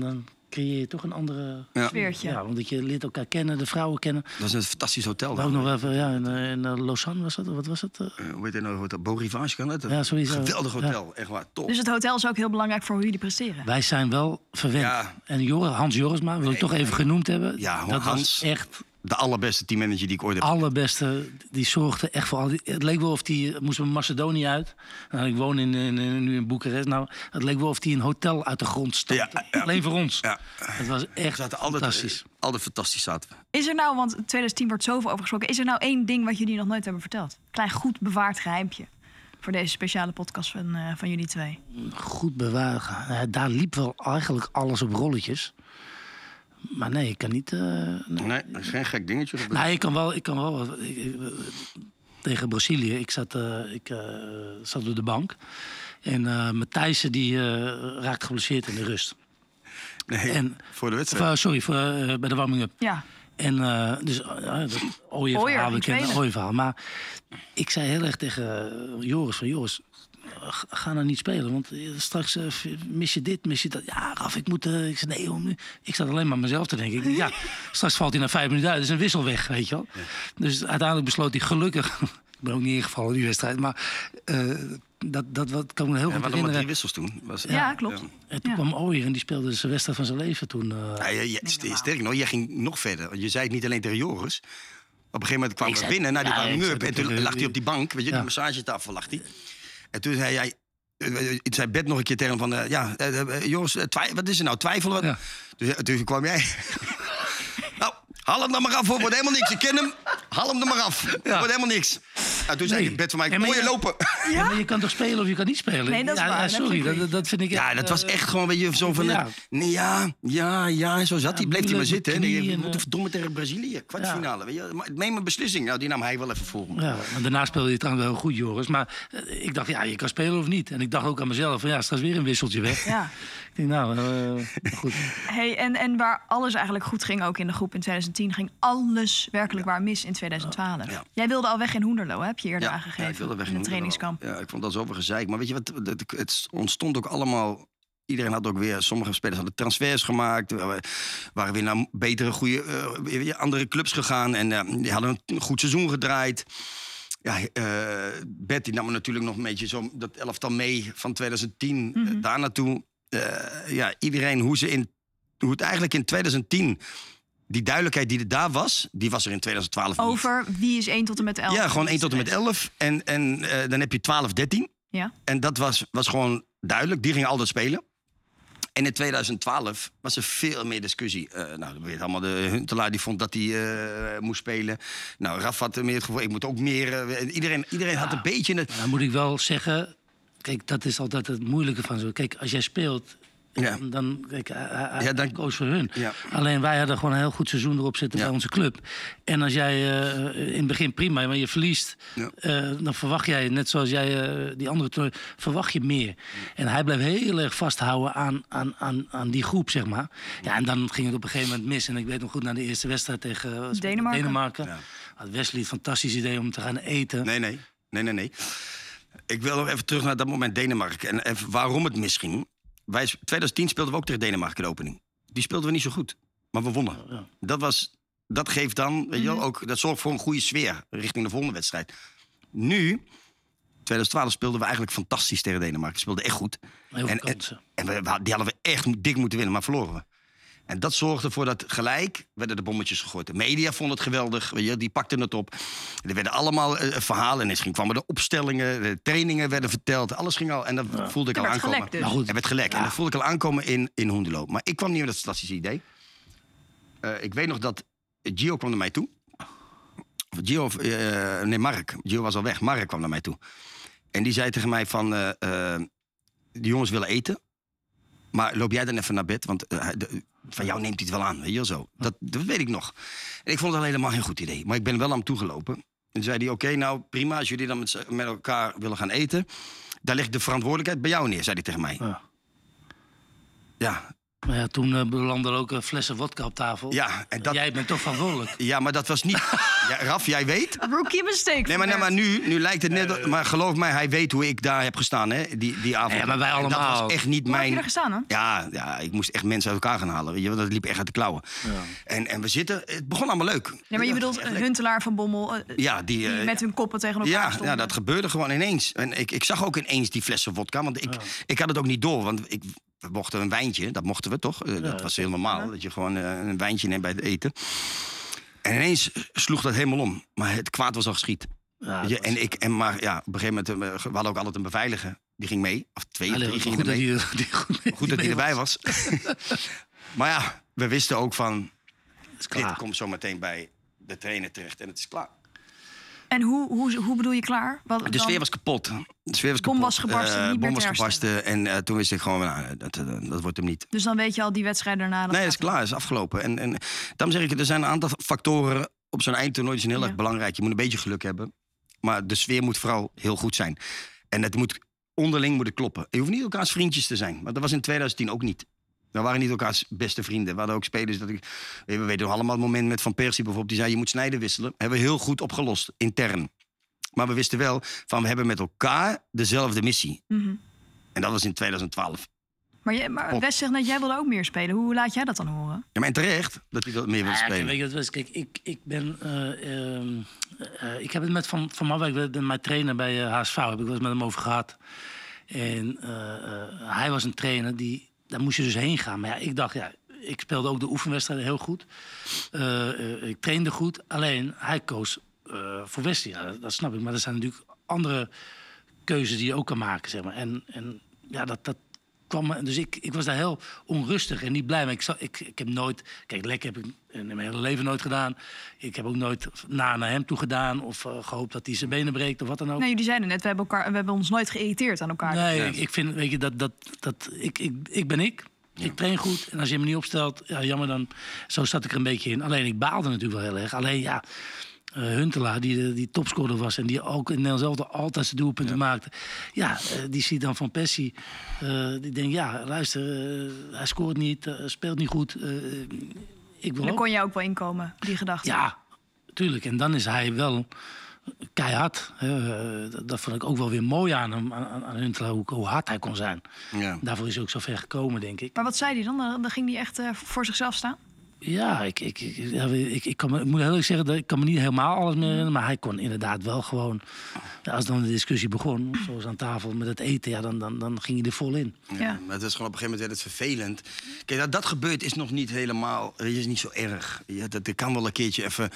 creëer je toch een andere... Ja. Sfeertje. Ja, want je leert elkaar kennen, de vrouwen kennen. Dat is een fantastisch hotel. Maar ook nog even, ja, in, eh, in eh, Lausanne was dat, wat was het? Eh, Uh, hoe heet het nou? Hotel Beau Rivage kan het? Ja, sowieso. Geweldig hotel, echt waar, top. Dus het hotel is ook heel belangrijk voor hoe jullie presteren. Wij zijn wel verwend. Ja. En Joris, Hans Jorisma, wil ik toch even genoemd hebben. Ja, dat Hans. was echt De allerbeste teammanager die ik ooit heb. allerbeste. Die zorgde echt voor al die... Het leek wel of die... Moesten we Macedonië uit. Nou, ik woon in, in, in- nu in Boekarest. Nou, het leek wel of die een hotel uit de grond stampte. Ja, ja. Alleen voor ons. Ja. Het was We echt zaten altijd, fantastisch. eh, altijd fantastisch zaten we. Is er nou, want twintig tien wordt zoveel over gesproken... is er nou één ding wat jullie nog nooit hebben verteld? Klein goed bewaard geheimpje. Voor deze speciale podcast van, eh, van jullie twee. Goed bewaren. Ja, daar liep wel eigenlijk alles op rolletjes. Maar nee, ik kan niet... eh, nee. Nee, dat is geen gek dingetje. Nou, ik kan wel... Ik kan wel ik- ik- tegen Brazilië, ik zat, eh, ik, eh, zat op de bank. En eh Matthijssen die eh, raakt geblesseerd in de rust. Nee, En- voor de Of, wedstrijd. eh, sorry, voor, eh, bij de warming-up. Ja, En uh, dus uh, dat ooie Ooier, verhaal, we ging kennen een spelen. ooie verhaal. Maar ik zei heel erg tegen uh, Joris van Joris, uh, ga nou niet spelen, want uh, straks uh, mis je dit, mis je dat. Ja, Raf, ik moet. Uh, ik zei nee, om nu. Ik zat alleen maar mezelf te denken. Ik denk, ja, straks valt hij na vijf minuten uit, is een wissel weg, weet je wel. Ja. Dus uiteindelijk besloot hij gelukkig. Ik ben ook niet ingevallen in die wedstrijd, maar uh, dat, dat wat kan ik me heel Ja, goed we hadden maar herinneren. drie wissels toen. Was, ja, klopt. En toen Ja. kwam Ooier en die speelde zijn wedstrijd van zijn leven toen. Uh, Ja, ja, ja, st- sterker nog, jij ging nog verder. Want je zei het niet alleen tegen Joris. Op een gegeven moment kwamen Ik we zei- binnen naar die ja, warming ik up. zei En toen tegen- lag hij op die bank, weet je, Ja. die massagetafel lag hij. En toen zei jij... eh, eh, zei Bert nog een keer tegen hem van... eh, ja, eh, eh, Joris, eh, twij- wat is er nou? Twijfelen wat? Ja. Dus, eh, toen kwam jij... nou, haal hem dan maar af, hoor. Wordt helemaal niks. Ik ken hem. Haal hem er maar af. Wordt helemaal niks. En toen zei Nee. Bert van mij, Ja, maar moet je je- lopen? ja, maar je kan toch spelen of je kan niet spelen? Nee, dat is ja, waar, ja, dat heb sorry, je dat, dat vind ik Ja, echt, dat was eh, echt gewoon, weet je, zo van... ja. eh, nee, ja, ja, ja, zo zat hij. Bleef hij maar moeilijk zitten. hè. met En je knieën, moet eh. verdomme tegen Brazilië. Kwartfinale, weet je. Maar neem een beslissing. Nou, die nam hij wel even voor me. Ja, maar daarna speelde je trouwens wel goed, Joris. Maar eh, ik dacht, ja, je kan spelen of niet. En ik dacht ook aan mezelf, van ja, straks weer een wisseltje weg. Ja. Ik denk, nou, eh, goed. Hey, en, en waar alles eigenlijk goed ging, ook in de groep in twintig tien... ging alles werkelijk waar mis in twintig twaalf. Ja. Jij wilde al weg in Hoenderloo, heb je eerder Ja, aangegeven. ja, ik wilde weg in het in trainingskamp. Ja, ik vond dat zoveel gezeik. Maar weet je wat, het, het ontstond ook allemaal... Iedereen had ook weer, sommige spelers hadden transfers gemaakt. We waren weer naar betere, goede, uh, weer andere clubs gegaan. En uh, die hadden een goed seizoen gedraaid. Ja, uh, Bert die nam me natuurlijk nog een beetje zo dat elftal mee van twintig tien Mm-hmm. uh, daar naartoe. Uh, ja, iedereen, hoe, ze in, hoe het eigenlijk in twintig tien... Die duidelijkheid die er daar was, die was er in twintig twaalf niet. Over wie is één tot en met elf? Ja, gewoon één tot en met elf. En, en uh, dan heb je twaalf, dertien. Ja. En dat was, was gewoon duidelijk. Die gingen altijd spelen. En in twintig twaalf was er veel meer discussie. Uh, nou, we weten allemaal, de Huntelaar die vond dat hij uh, moest spelen. Nou, Raf had meer het gevoel, ik moet ook meer. Uh, iedereen iedereen Ja. had een beetje... Het... Dan moet ik wel zeggen, kijk, dat is altijd het moeilijke van zo. Kijk, als jij speelt, Ja. dan, kijk, hij, hij Ja, dan- koos voor hun. Ja. Alleen wij hadden gewoon een heel goed seizoen erop zitten Ja. bij onze club. En als jij uh, in het begin prima, maar je verliest, Ja. uh, dan verwacht jij, net zoals jij uh, die andere toernooi, verwacht je meer. En hij bleef heel erg vasthouden aan, aan, aan, aan die groep, zeg maar. Ja, en dan ging het op een gegeven moment mis. En ik weet nog goed, na de eerste wedstrijd tegen uh, Denemarken. Denemarken Ja. had Wesley het fantastisch idee om te gaan eten. Nee, nee, nee, nee, nee. Ik wil nog even terug naar dat moment Denemarken. En even waarom het misging. Wij, twintig tien speelden we ook tegen Denemarken in de opening. Die speelden we niet zo goed. Maar we wonnen. Ja. Dat, was, dat geeft dan, weet je wel, ook, dat zorgt voor een goede sfeer richting de volgende wedstrijd. Nu, twintig twaalf speelden we eigenlijk fantastisch tegen Denemarken. We speelden echt goed. Heel veel En, en, kansen. en we, we- die hadden we echt dik moeten winnen, maar verloren we. En dat zorgde ervoor dat gelijk werden de bommetjes gegooid. De media vonden het geweldig, weet je, die pakten het op. Er werden allemaal uh, verhalen. En er kwamen de opstellingen, de trainingen werden verteld. Alles ging al, en dat voelde ik Er al werd aankomen. gelekt dus. Nou goed. Er werd gelekt. En dat voelde ik al aankomen in, in Hoenderloo. Maar ik kwam niet met dat fantastische idee. Uh, ik weet nog dat Gio kwam naar mij toe. Of Gio, of, uh, nee, Mark. Gio was al weg. Mark kwam naar mij toe. En die zei tegen mij van... Uh, uh, die jongens willen eten. Maar loop jij dan even naar bed? Want uh, de, van jou neemt hij het wel aan, weet je wel zo. Dat, dat weet ik nog. En ik vond het al helemaal geen goed idee. Maar ik ben wel aan hem toegelopen. En toen zei hij, oké, okay, nou prima. Als jullie dan met, met elkaar willen gaan eten... daar ligt de verantwoordelijkheid bij jou neer, zei hij tegen mij. Ja. Ja, Maar ja, toen uh, belanden er ook uh, flessen wodka op tafel. Ja, en dat... Jij bent toch verantwoordelijk. Ja, maar dat was niet... Ja, Raf, jij weet... Rookie mistake. Nee, maar, nee, maar nu, nu lijkt het net... Maar geloof mij, hij weet hoe ik daar heb gestaan, hè, die, die avond. Ja, maar wij allemaal. En dat was echt niet Hoe mijn... heb je er gestaan, hè? Ja, ja, ik moest echt mensen uit elkaar gaan halen. Weet je, want dat liep echt uit de klauwen. Ja. En, en we zitten... Het begon allemaal leuk. Ja, maar je bedoelt Huntelaar, Van Bommel... Uh, ja, die, uh, die met hun koppen tegen elkaar ja, stonden. Ja, dat gebeurde gewoon ineens. En ik, ik zag ook ineens die flessen vodka. Want ik, ja. ik had het ook niet door. Want ik, we mochten een wijntje. Dat mochten we toch? Uh, ja, dat was heel normaal. Ja. Dat je gewoon uh, een wijntje neemt bij het eten. En ineens sloeg dat helemaal om. Maar het kwaad was al geschied. Ja, je, en ik, en maar ja, op een gegeven moment, we hadden ook altijd een beveiliger. Die ging mee. Of twee, Allee, drie gingen erbij. mee. Die, die goed, goed die dat hij erbij was. Maar ja, we wisten ook van... Dit komt zo meteen bij de trainer terecht en het is klaar. En hoe, hoe, hoe bedoel je klaar? Wat, de dan? sfeer was kapot. De sfeer was bom kapot. was gebarsten, uh, niet bom meer was te gebarsten. En uh, toen wist ik gewoon, nou, dat, uh, dat wordt hem niet. Dus dan weet je al die wedstrijd daarna... Dat nee, dat is klaar, dat is afgelopen. En, en daarom zeg ik, er zijn een aantal factoren op zo'n eindtoernooi die zijn heel ja. erg belangrijk. Je moet een beetje geluk hebben. Maar de sfeer moet vooral heel goed zijn. En het moet onderling moet het kloppen. Je hoeft niet elkaars vriendjes te zijn. Maar dat was in twintig tien ook niet. We waren niet elkaars beste vrienden. We hadden ook spelers dat ik... We weten nog allemaal het moment met Van Persie bijvoorbeeld. Die zei, je moet Sneijder wisselen. Hebben we heel goed opgelost, intern. Maar we wisten wel van, we hebben met elkaar dezelfde missie. Mm-hmm. En dat was in twintig twaalf. Maar, je, maar Wes zegt net, jij wilde ook meer spelen. Hoe laat jij dat dan horen? Ja, maar en terecht dat hij dat meer wil spelen. Ja, weet je wat was? Kijk, ik, ik ben... Uh, uh, uh, ik heb het met Van, van Marwijk, ik ben mijn trainer bij uh, H S V, heb ik wel eens met hem over gehad. En uh, uh, hij was een trainer die... Daar moest je dus heen gaan. Maar ja, ik dacht, ja, ik speelde ook de oefenwedstrijden heel goed. Uh, uh, ik trainde goed. Alleen, hij koos uh, voor Wesley. Ja, dat snap ik. Maar er zijn natuurlijk andere keuzes die je ook kan maken, zeg maar. En, en ja, dat, dat kwam... Dus ik, ik was daar heel onrustig en niet blij mee. Ik, ik, ik heb nooit... Kijk, lek heb ik in mijn hele leven nooit gedaan. Ik heb ook nooit na naar hem toe gedaan. Of uh, gehoopt dat hij zijn benen breekt of wat dan ook. Nee, jullie zeiden net, we hebben, elkaar, we hebben ons nooit geïrriteerd aan elkaar. Nee, ik, ik vind, weet je, dat... dat, dat ik, ik, ik ben ik. Ja. Ik train goed. En als je me niet opstelt, ja, jammer dan... Zo zat ik er een beetje in. Alleen, ik baalde natuurlijk wel heel erg. Alleen, ja... Uh, Huntelaar, die, die topscorer was en die ook in Nederland zelf altijd zijn doelpunten ja. maakte. Ja, uh, die ziet dan Van Persie. Uh, die denkt, ja, luister, uh, hij scoort niet, uh, speelt niet goed. Uh, ik wil dan ook. kon je ook wel inkomen, die gedachte. Ja, tuurlijk. En dan is hij wel keihard. Uh, dat vond ik ook wel weer mooi aan hem, aan, aan Huntelaar, hoe, hoe hard hij kon zijn. Ja. Daarvoor is hij ook zo ver gekomen, denk ik. Maar wat zei hij dan? Dan ging hij echt uh, voor zichzelf staan? Ja, ik, ik, ik, ik, ik, kan me, ik moet heel eerlijk zeggen, dat ik kan me niet helemaal alles meer herinneren. Maar hij kon inderdaad wel gewoon... Ja, als dan de discussie begon, zoals aan tafel met het eten... Ja, dan, dan, dan ging je er vol in. Ja, ja. Maar het is gewoon op een gegeven moment werd het vervelend. Kijk, dat dat gebeurt is nog niet helemaal... Het is niet zo erg. Ja, dat, dat kan wel een keertje even...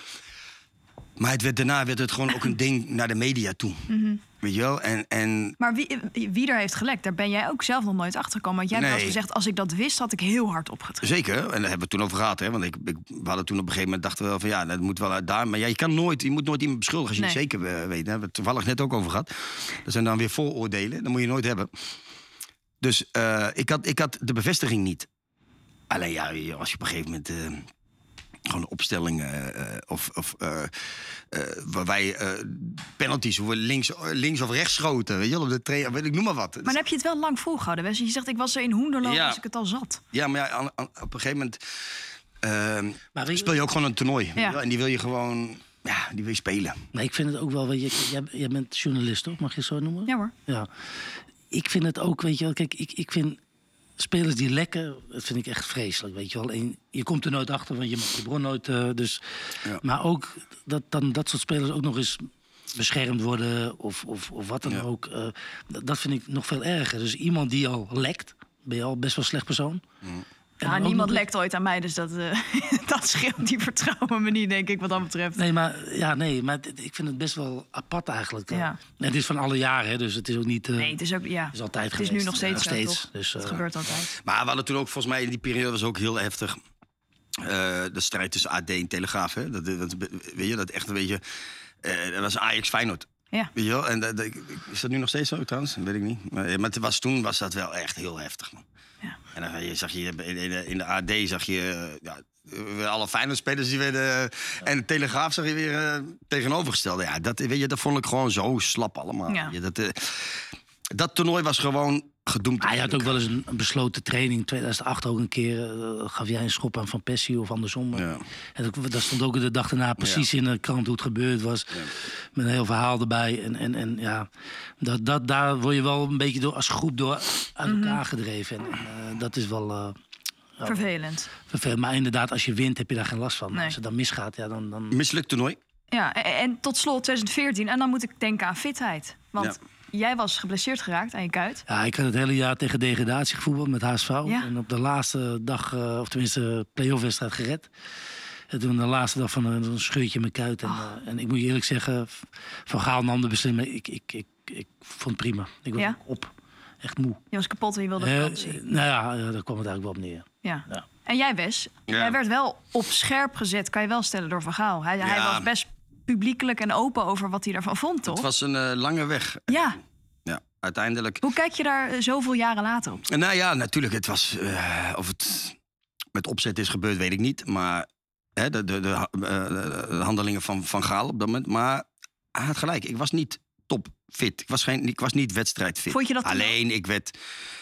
Maar het werd, daarna werd het gewoon ook een ding naar de media toe. Mm-hmm. Weet je wel? En, en... Maar wie, wie er heeft gelekt, daar ben jij ook zelf nog nooit achter gekomen. Want jij nee. hebt wel eens gezegd, als ik dat wist, had ik heel hard opgetreden. Zeker, en daar hebben we het toen over gehad. Hè? Want ik, ik, we hadden toen op een gegeven moment dachten we wel van ja, dat moet wel uit daar. Maar ja, je kan nooit, je moet nooit iemand beschuldigen als je nee. het zeker weet. Daar hebben we het toevallig net ook over gehad. Dat zijn dan weer vooroordelen, dat moet je nooit hebben. Dus uh, ik, had, ik had de bevestiging niet. Alleen ja, als je op een gegeven moment... Uh, gewoon opstellingen uh, of, of uh, uh, waar wij uh, penalties, hoe we links, links of rechts schoten, weet je wel, op de trainer, weet ik noem maar wat. Maar dan heb je het wel lang volgehouden, Wes. Je zegt, ik was er in Hoenderloo ja. als ik het al zat. Ja, maar ja, aan, aan, op een gegeven moment uh, maar je... speel je ook gewoon een toernooi. Ja. En die wil je gewoon, ja, die wil je spelen. Nee, ik vind het ook wel, weet je, jij, jij bent journalist, toch? Mag je het zo noemen? Ja hoor. Ja. Ik vind het ook, weet je wel, kijk, ik, ik vind... Spelers die lekken, dat vind ik echt vreselijk, weet je wel. En je komt er nooit achter, want je mag je bron nooit... Uh, dus. Ja. Maar ook dat dan dat soort spelers ook nog eens beschermd worden of, of, of wat dan ja. ook. Uh, dat vind ik nog veel erger. Dus iemand die al lekt, ben je al best wel een slecht persoon. Mm. Ja, niemand nog... lekt ooit aan mij, dus dat, uh, dat scheelt die vertrouwen me niet, denk ik, wat dat betreft. Nee, maar, ja, nee, maar ik vind het best wel apart eigenlijk. Ja. En het is van alle jaren, hè, dus het is ook niet... Uh, nee, het is ook, ja. Het is altijd het geweest. is nu nog steeds, nog zo, steeds. Toch? Dus, uh, het gebeurt altijd. Maar we hadden toen ook, volgens mij, in die periode was ook heel heftig... Uh, de strijd tussen A D en Telegraaf, hè. Dat, dat, weet je, dat echt een beetje... Uh, dat was Ajax Feyenoord. Ja. Weet je wel? En dat, is dat nu nog steeds zo trouwens? Weet ik niet. Maar, maar het was, toen was dat wel echt heel heftig, man. Ja. En dan je, zag je in de, in de A D zag je ja, alle Feyenoord-spelers die werden... Ja. En de Telegraaf zag je weer uh, tegenovergesteld. Ja, dat, weet je, dat vond ik gewoon zo slap allemaal. Ja. Ja, dat, uh, dat toernooi was gewoon gedoemd. Hij had ook wel eens een, een besloten training. In tweeduizend acht ook een keer. Uh, gaf jij een schop aan Van Persie of andersom. Ja. En dat, dat stond ook de dag daarna precies ja. in de krant hoe het gebeurd was. Ja. Met een heel verhaal erbij. En, en, en ja, dat, dat, daar word je wel een beetje door, als groep door uit elkaar mm-hmm. gedreven. En uh, dat is wel... Uh, Vervelend. Vervelend. Maar inderdaad, als je wint heb je daar geen last van. Nee. Als het dan misgaat, ja dan... dan... Mislukt toernooi. Ja, en, en tot slot twintig veertien. En dan moet ik denken aan fitheid. Want... Ja. Jij was geblesseerd geraakt aan je kuit. Ja, ik had het hele jaar tegen degradatie gevoetbald met H S V. Ja. En op de laatste dag, uh, of tenminste play-off wedstrijd gered. En toen de laatste dag van een, een scheurtje in mijn kuit. En, oh. uh, en ik moet je eerlijk zeggen, Van Gaal nam de beslissing. Ik, ik, ik, ik vond het prima. Ik was ja? op. Echt moe. Je was kapot en je wilde vakantie. Uh, nou ja, ja, daar kwam het eigenlijk wel op neer. Ja. Ja. En jij, Wes, ja. jij werd wel op scherp gezet, kan je wel stellen, door Van Gaal. Hij, ja. hij was best publiekelijk en open over wat hij daarvan vond, toch? Het was een uh, lange weg. Ja. Ja, uiteindelijk. Hoe kijk je daar uh, zoveel jaren later op? Nou ja, natuurlijk. Het was, uh, of het met opzet is gebeurd, weet ik niet. Maar hè, de, de, de, uh, de handelingen van Van Gaal op dat moment. Maar hij had gelijk. Ik was niet topfit. Ik was, geen, ik was niet wedstrijdfit. Vond je dat Alleen, ik werd...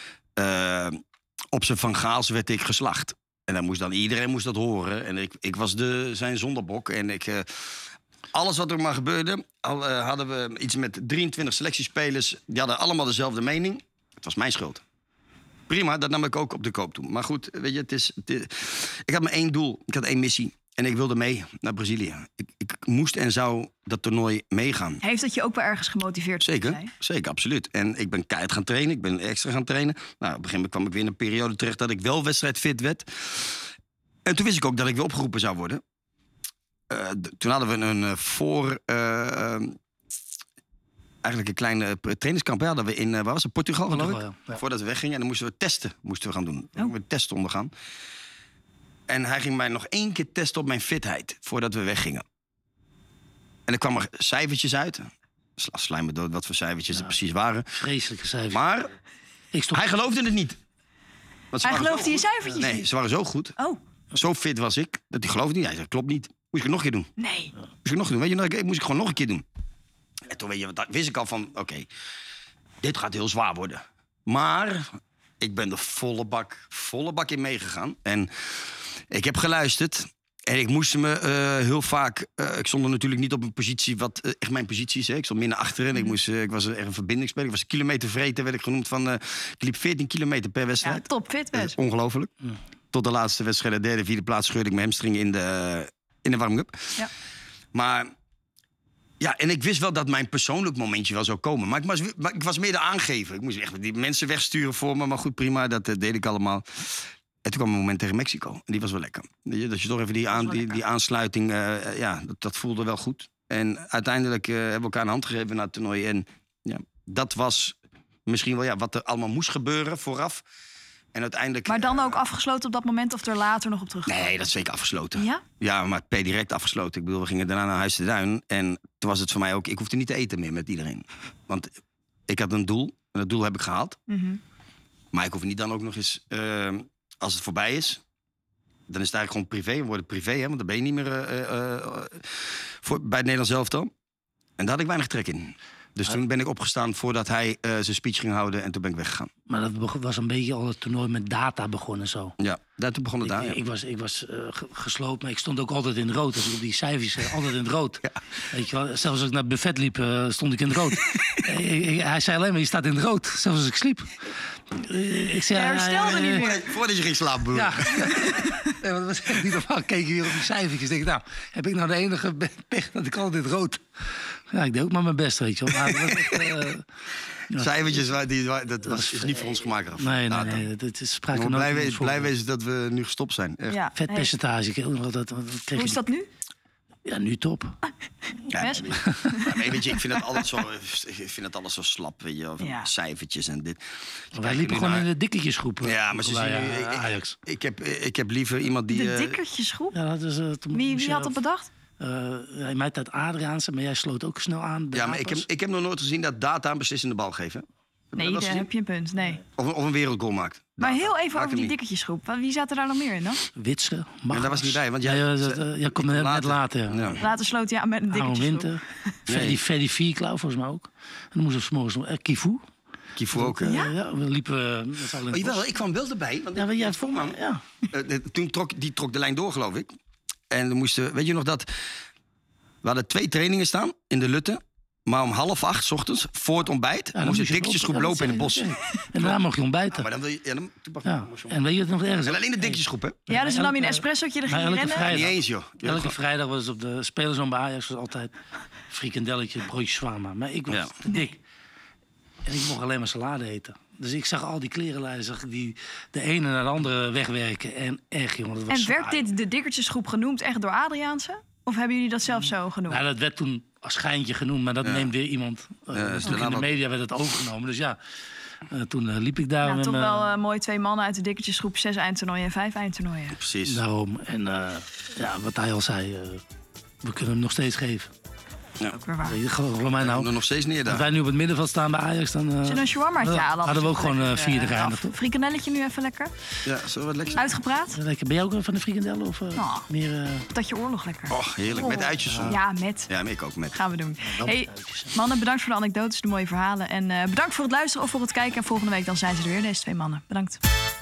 Uh, op zijn Van Gaals werd ik geslacht. En dan moest dan iedereen moest dat horen. En ik, ik was de, zijn zonderbok. En ik... Uh, Alles wat er maar gebeurde, al, uh, hadden we iets met drieëntwintig selectiespelers. Die hadden allemaal dezelfde mening. Het was mijn schuld. Prima, dat nam ik ook op de koop toe. Maar goed, weet je, het is, het is, ik had maar één doel. Ik had één missie. En ik wilde mee naar Brazilië. Ik, ik moest en zou dat toernooi meegaan. Heeft dat je ook wel ergens gemotiveerd? Zeker, zeker, absoluut. En ik ben keihard gaan trainen. Ik ben extra gaan trainen. Nou, op een gegeven moment kwam ik weer in een periode terecht dat ik wel wedstrijdfit werd. En toen wist ik ook dat ik weer opgeroepen zou worden. Uh, d- toen hadden we een uh, voor... Uh, uh, eigenlijk een kleine trainingskamp hadden we in uh, waar was het? Portugal, geloof ik. Ja, ja. Voordat we weggingen. En dan moesten we testen moesten we gaan doen. Dan oh. we testen ondergaan. En hij ging mij nog één keer testen op mijn fitheid. Voordat we weggingen. En er kwamen er cijfertjes uit. Sla, slijm me dood wat voor cijfertjes ja. er precies waren. Vreselijke cijfertjes. Maar ik stond... hij geloofde het niet. Want hij geloofde je cijfertjes Nee, niet? ze waren zo goed. Oh. Zo fit was ik, dat hij geloofde niet. Hij zei, klopt niet. Moest ik het nog een keer doen? Nee. Moest ik nog doen? Weet je, nou, moest ik gewoon nog een keer doen. En toen weet je, dat wist ik al van, oké, okay, dit gaat heel zwaar worden. Maar ik ben er volle bak, volle bak in meegegaan. En ik heb geluisterd. En ik moest me uh, heel vaak... Uh, ik stond er natuurlijk niet op een positie wat uh, echt mijn positie is. Hè. Ik stond minder achterin. Ik, moest, uh, ik was echt een verbindingsspeler. Ik was een kilometervreter, werd ik genoemd. Van, uh, ik liep veertien kilometer per wedstrijd. Ja, topfit best. Ongelooflijk. Mm. Tot de laatste wedstrijd, de derde, vierde plaats... scheurde ik mijn hamstring in de, uh, in de warm-up. Ja. Maar... Ja, en ik wist wel dat mijn persoonlijk momentje wel zou komen. Maar ik was, maar ik was meer de aangever. Ik moest echt die mensen wegsturen voor me. Maar goed, prima, dat uh, deed ik allemaal. En toen kwam een moment tegen Mexico. En die was wel lekker. Dat je toch even die, aan, die, die aansluiting... Uh, ja, dat, dat voelde wel goed. En uiteindelijk uh, hebben we elkaar een hand gegeven na het toernooi. En ja, dat was misschien wel ja, wat er allemaal moest gebeuren vooraf. En uiteindelijk... Maar dan ook afgesloten op dat moment of er later nog op terug? Nee, dat is zeker afgesloten. Ja? Ja, maar per direct afgesloten. Ik bedoel, we gingen daarna naar Huis de Duin. En toen was het voor mij ook... Ik hoefde niet te eten meer met iedereen. Want ik had een doel. En dat doel heb ik gehaald. Mm-hmm. Maar ik hoef niet dan ook nog eens... Uh, als het voorbij is... Dan is het eigenlijk gewoon privé. We worden privé, hè. Want dan ben je niet meer uh, uh, voor, bij het Nederlands elftal. En daar had ik weinig trek in. Dus toen ben ik opgestaan voordat hij uh, zijn speech ging houden. En toen ben ik weggegaan. Maar dat was een beetje al het toernooi met data begonnen zo. Ja, daar toen begon het ik, daar. Ja. Ik was, ik was uh, gesloopt, maar ik stond ook altijd in het rood. Als ik op die cijfers zei, altijd in het rood. Ja. Weet je wel, zelfs als ik naar het buffet liep, uh, stond ik in het rood. ik, ik, hij zei alleen maar, je staat in het rood. Zelfs als ik sliep. Uh, ik zei, ja, herstelde uh, niet meer. Voordat je ging slapen, broer. Ja. Nee, dat was echt niet normaal. Keek je weer op die cijfertjes. Denk ik, nou, heb ik nou de enige pech dat ik altijd in het rood... Ja, ik deed ook maar mijn best, weet je wel. Maar dat was echt, uh, ja. Cijfertjes, die, dat, dat was, is niet voor ons gemaakt. Nee, nee, nee. Het is sprake van blij, wees, blij wezen dat we nu gestopt zijn. Echt. Ja, vetpercentage. Hey. Dat, dat, dat Hoe is dat nu? Ja, nu top. Ja, ja, maar weet je, ik vind het altijd zo, ik vind het alles zo slap, weet je, ja. Cijfertjes en dit. Wij liepen gewoon naar... in de dikketjesgroep. Ja, maar ze zien nu, ik, Ajax. Ik, ik, heb, ik heb liever iemand die... De dikkertjesgroep? Ja, dat is, uh, wie wie had dat bedacht? Uh, in mijn tijd Adriaanse, maar jij sloot ook snel aan. Ja, maar ik heb, ik heb nog nooit gezien dat data een beslissende bal geven. Nee, daar heb je een punt. Nee. Of, of een wereldgoal maakt. Maar data. heel even Maakt over die dikkertjesgroep. Wie zat er daar nog meer in dan? Witse, Magnus. Ja, daar was niet bij, want jij... Ja, dat, uh, jij komt net later. later ja. Ja. Later sloot je aan met een dikkertjesgroep. Winter. Nee. Ferdy Vierklauw volgens mij ook. En dan moest er 's morgens nog... Uh, Kivu. Kifu ook, hè? Ja, ja, we liepen met z'n allen in Oh, het jawel, bos. ik kwam wel erbij. Want Ja, maar jij vond me, ja. Uh, de- toen trok, die trok de lijn door, geloof ik. En we moesten, weet je nog dat... We hadden twee trainingen staan in de Lutte. Maar om half acht 's ochtends, voor het ontbijt... Ja, dan moest moest een je dikkertjesgroep lopen. lopen in het bos. Ja, dat zei je, En daarna mocht je ontbijten. Maar dan wil je... Ja, dan, toen pak je- Ja. En weet je het nog ergens? En alleen de dikkertjesgroep, hè? Ja, dus dan nam je een Elke- espressotje, dan maar ging je elke rennen. vrijdag- Niet eens, joh. Ja, Elke gewoon- vrijdag was op de spelerzoon bij Ajax was altijd frikandelletje, broodje zwaarma. Maar ik was Ja. te dik. En ik mocht alleen maar salade eten. Dus ik zag al die klerenlijnen, zag ik die de ene naar de andere wegwerken. En echt, jongen, dat was En werd saai. dit de dikkertjesgroep genoemd echt door Adriaanse? Of hebben jullie dat zelf zo genoemd? Nou, dat werd toen als schijntje genoemd, maar dat neemt weer iemand. Uh, Ja, dus is ook in daarna de wat- media werd het overgenomen. Dus ja, uh, toen uh, liep ik daar Ja, met toch mijn- wel eh, mooi twee mannen uit de dikkertjesgroep. Zes eindtoernooien en vijf eindtoernooien. Precies. Daarom. En uh, ja, wat hij al zei, uh, we kunnen hem nog steeds geven. Ook weer waar. Weet je, Geloof geloof mij Ik nou. er nog steeds neer Als daar. wij nu op het middenveld staan bij Ajax, dan uh, Zullen we een shawarmaatje hadden- halen? hadden we ook Anders gewoon uh, lekker, vierde eh, geëindigd, af. toch? Frikandelletje nu even lekker. Ja, zo wat lekker. Uitgepraat. Lekker. Ben jij ook van de frikandellen? Of uh, Oh. meer... Uh, Dat je oorlog lekker. Oh, heerlijk. Met uitjes soms. Ja, met. Ja, maar ik ook met. Gaan we doen. wel Hey, met uitjes, hè. mannen, bedankt voor de anekdotes, de mooie verhalen. En uh, bedankt voor het luisteren of voor het kijken. En volgende week dan zijn ze er weer, deze twee mannen. Bedankt.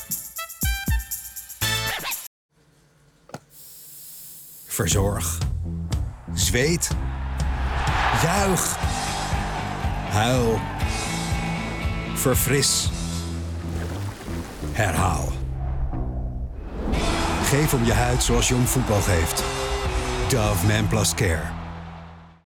Verzorg. Zweet. Juich. Huil. Verfris. Herhaal. Geef om je huid zoals jong voetbal geeft. Dove Man Plus Care.